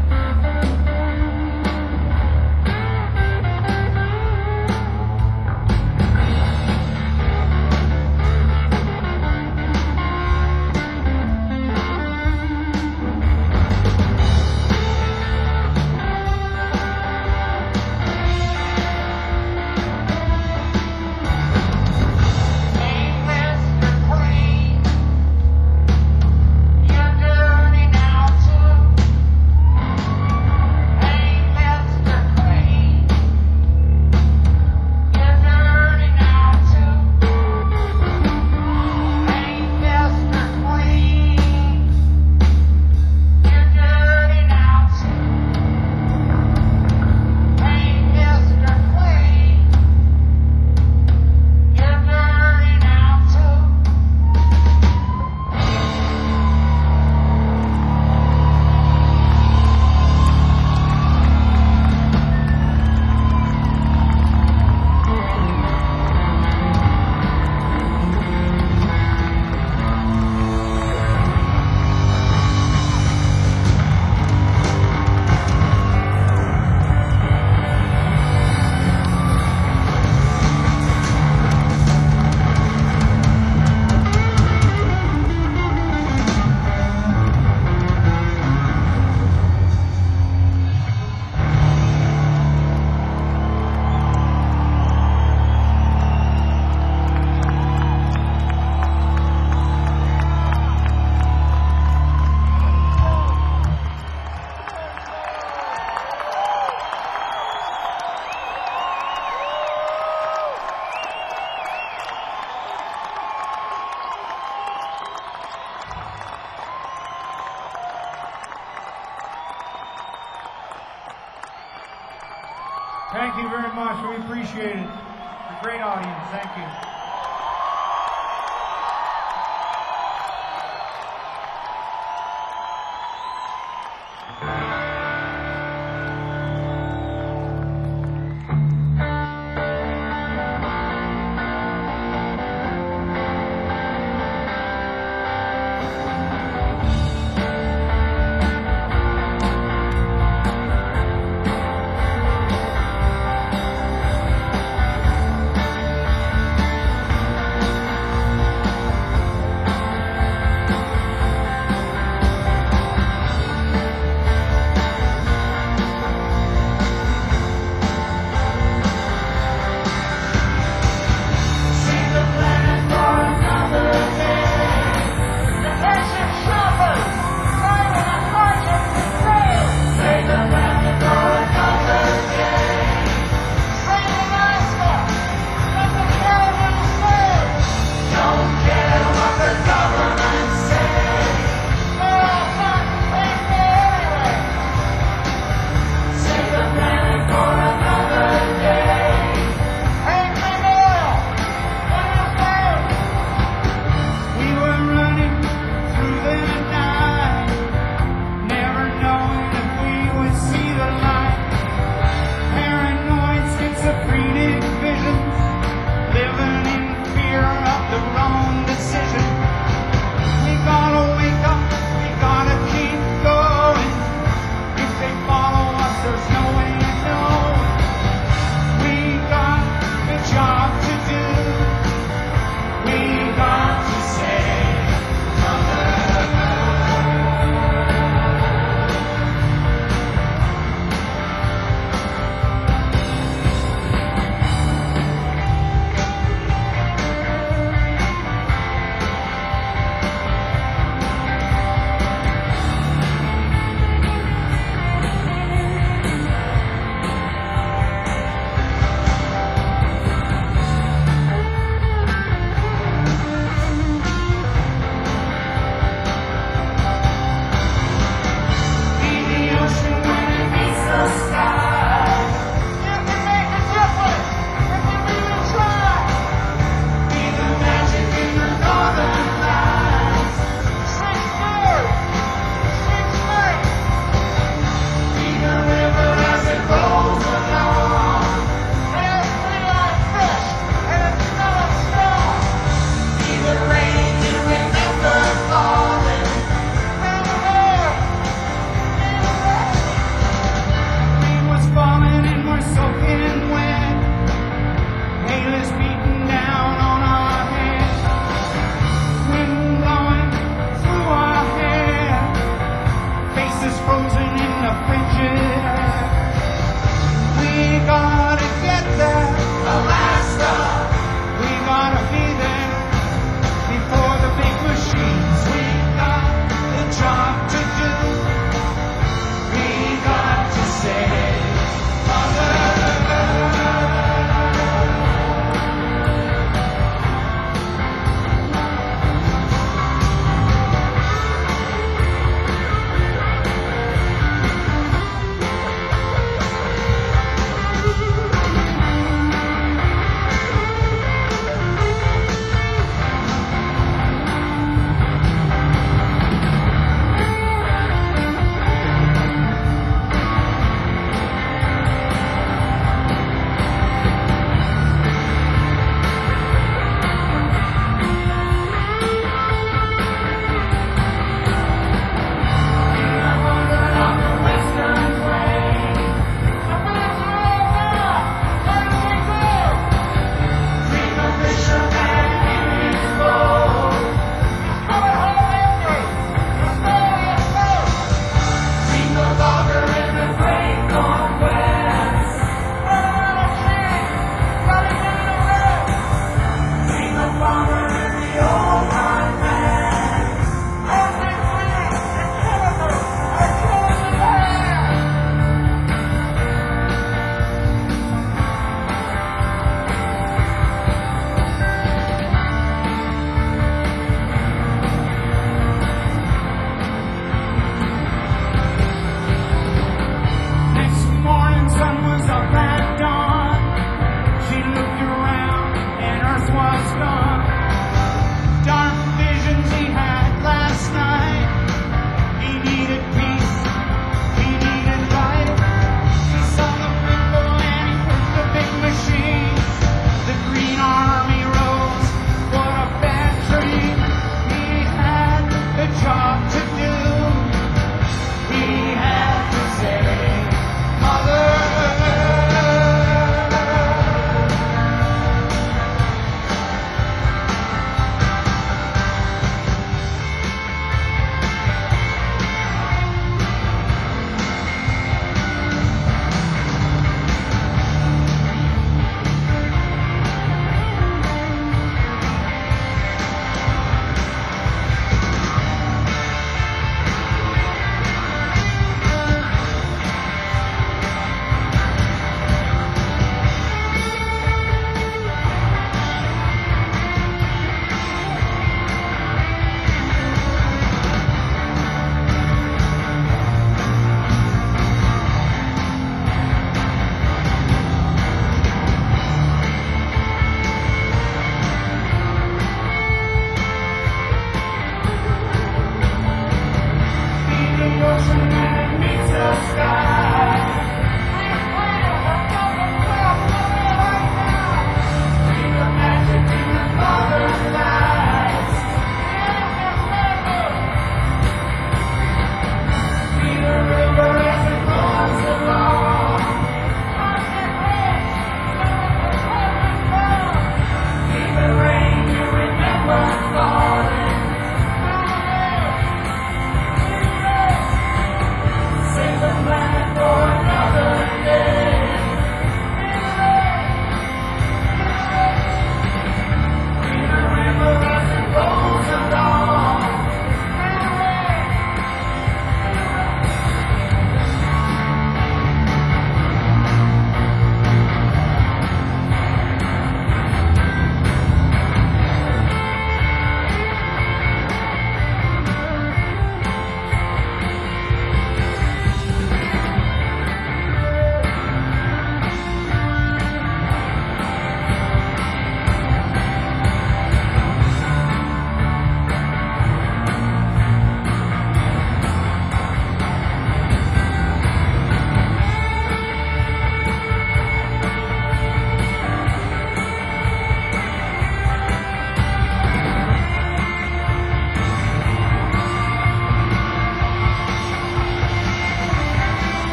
Thank you very much. We appreciate it. It's a great audience. Thank you.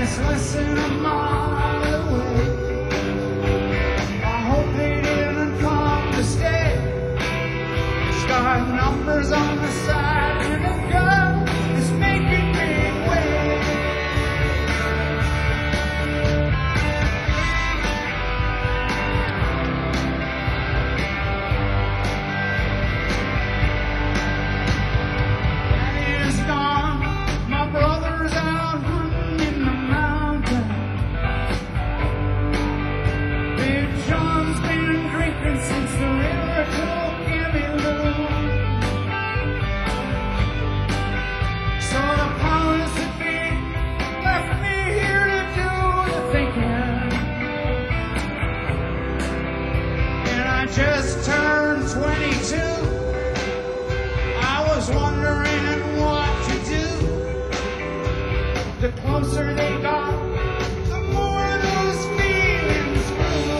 it's less than a mile away. I hope they didn't come to stay. It's got numbers on the side and a gun is making big waves. Daddy is gone, my brother's out hunting in the mountains. Big John's been drinking since the river took him in blue. So the powers that be left me here to do the thinking. And I just turned 22. I was wondering what to do. The closer they got, the more those feelings grew.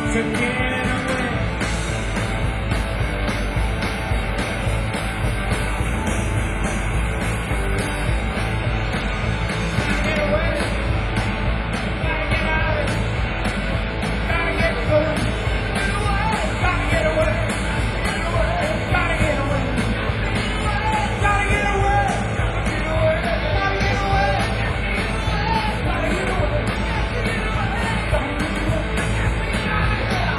to get away. Gotta get away. Gotta get out of it. Gotta get going. Get away. Gotta get away. Get away. Gotta get away. Gotta get away. Gotta get away. Gotta get away. Gotta get away. Gotta get away.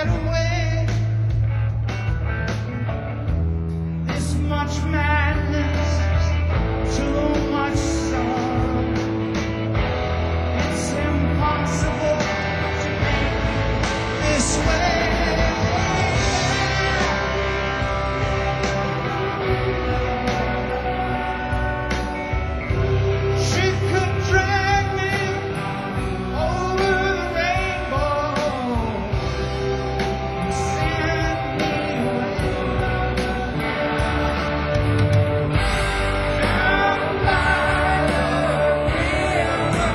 get away. This much madness, too much sorrow. It's impossible to be this way. She could drag me over the rainbow and send me away. Down by the river,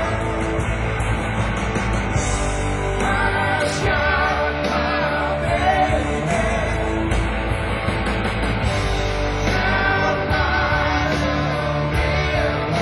I shot my baby. Down by the river.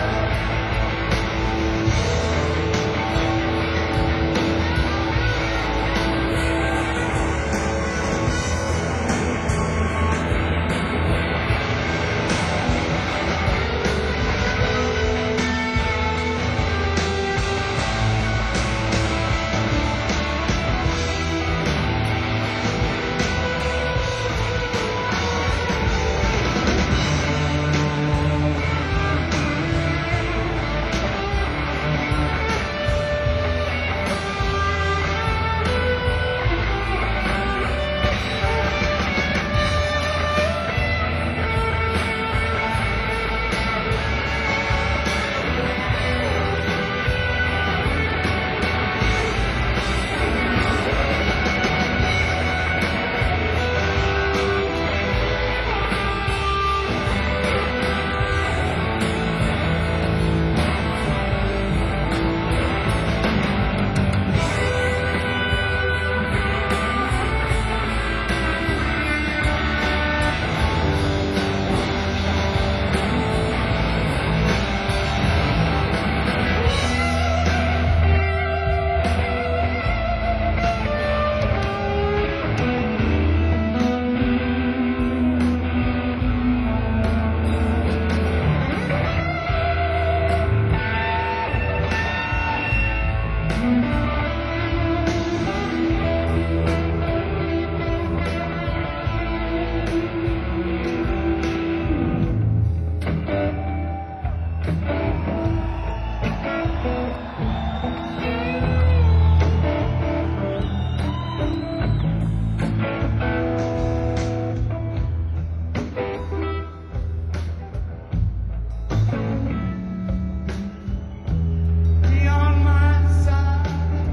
Be on my side.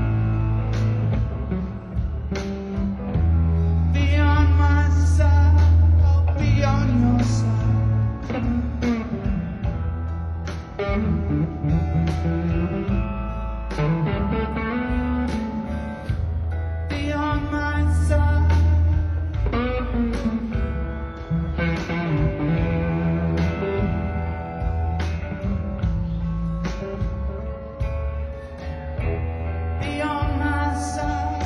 Be on my side. I'll be on your side. Be on my side. Be on my side.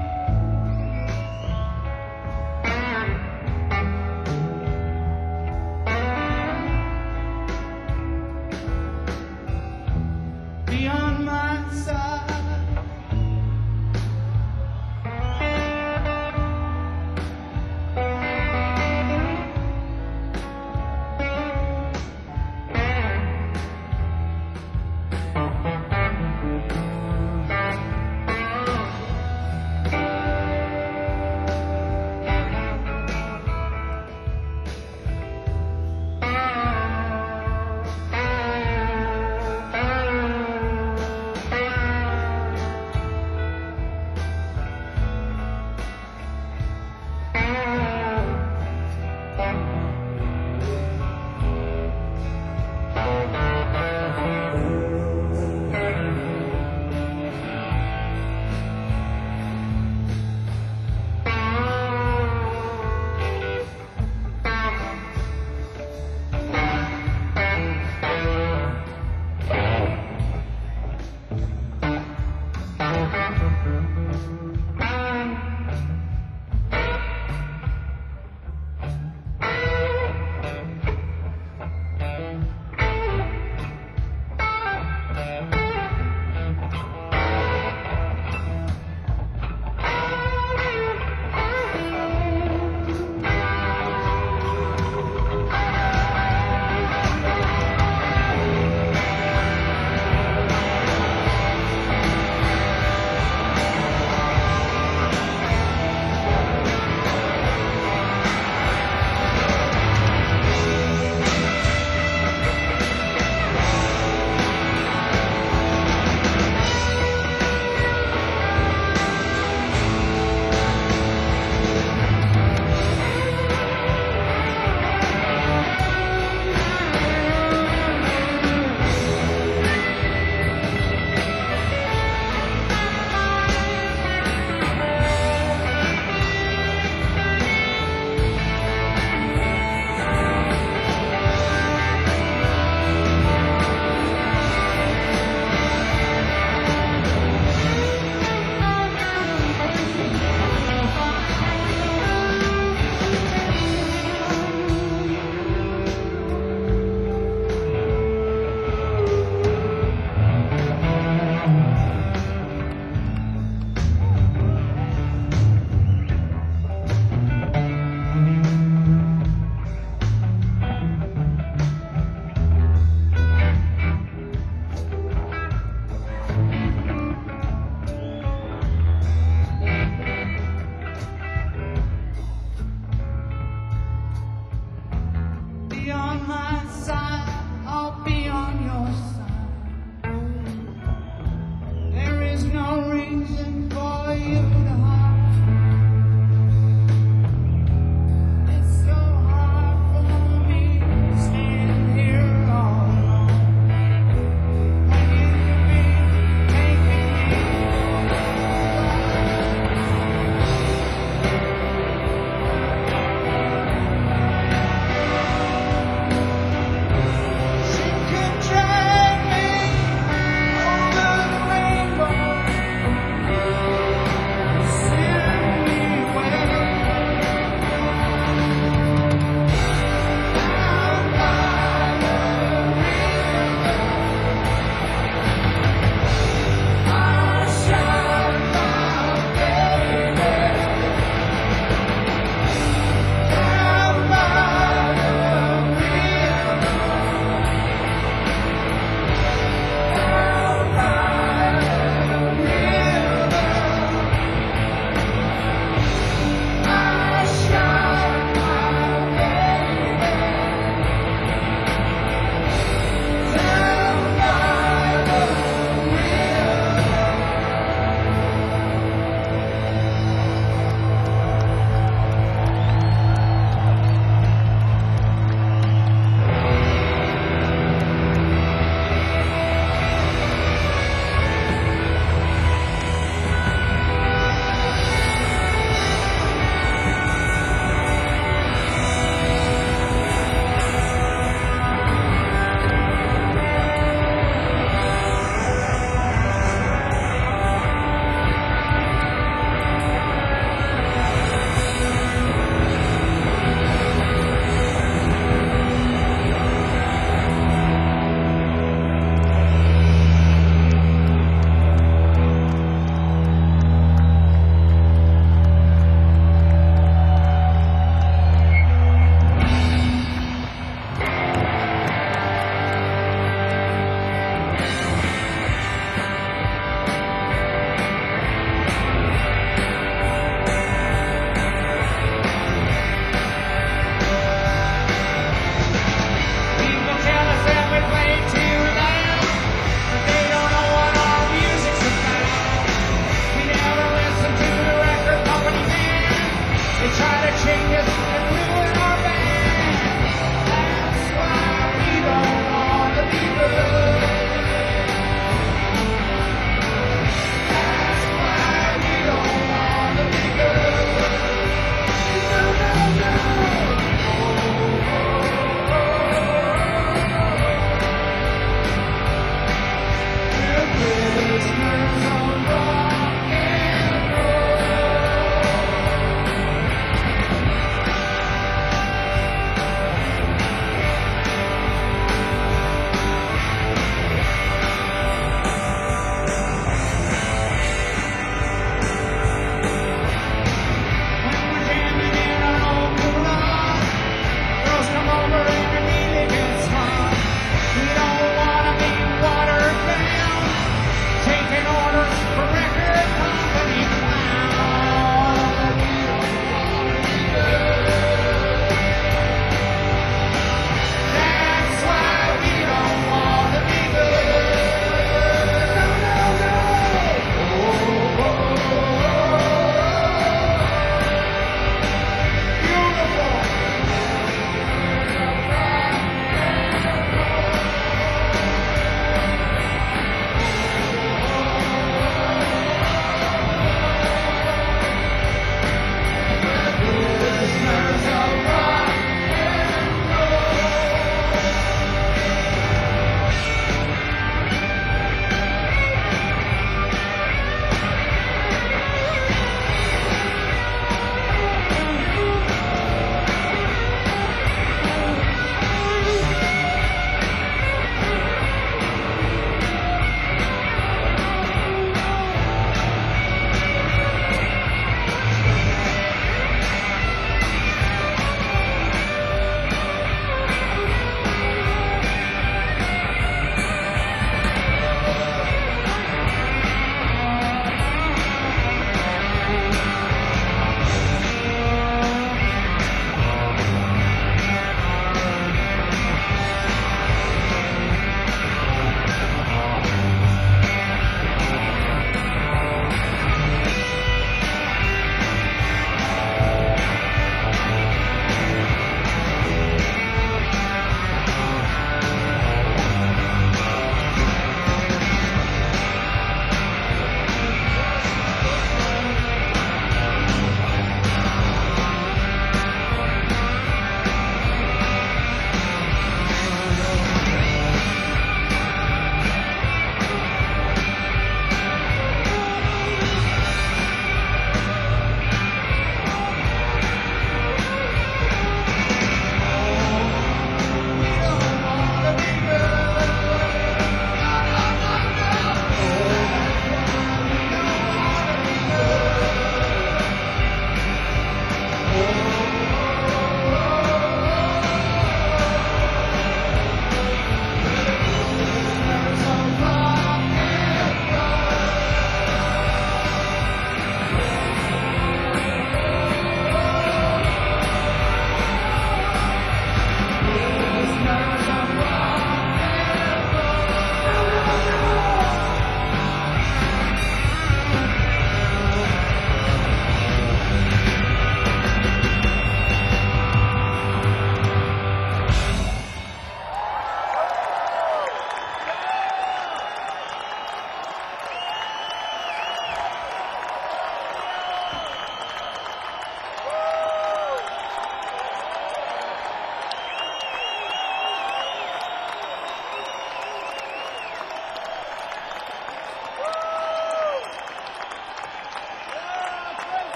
Be on my side. Thank you.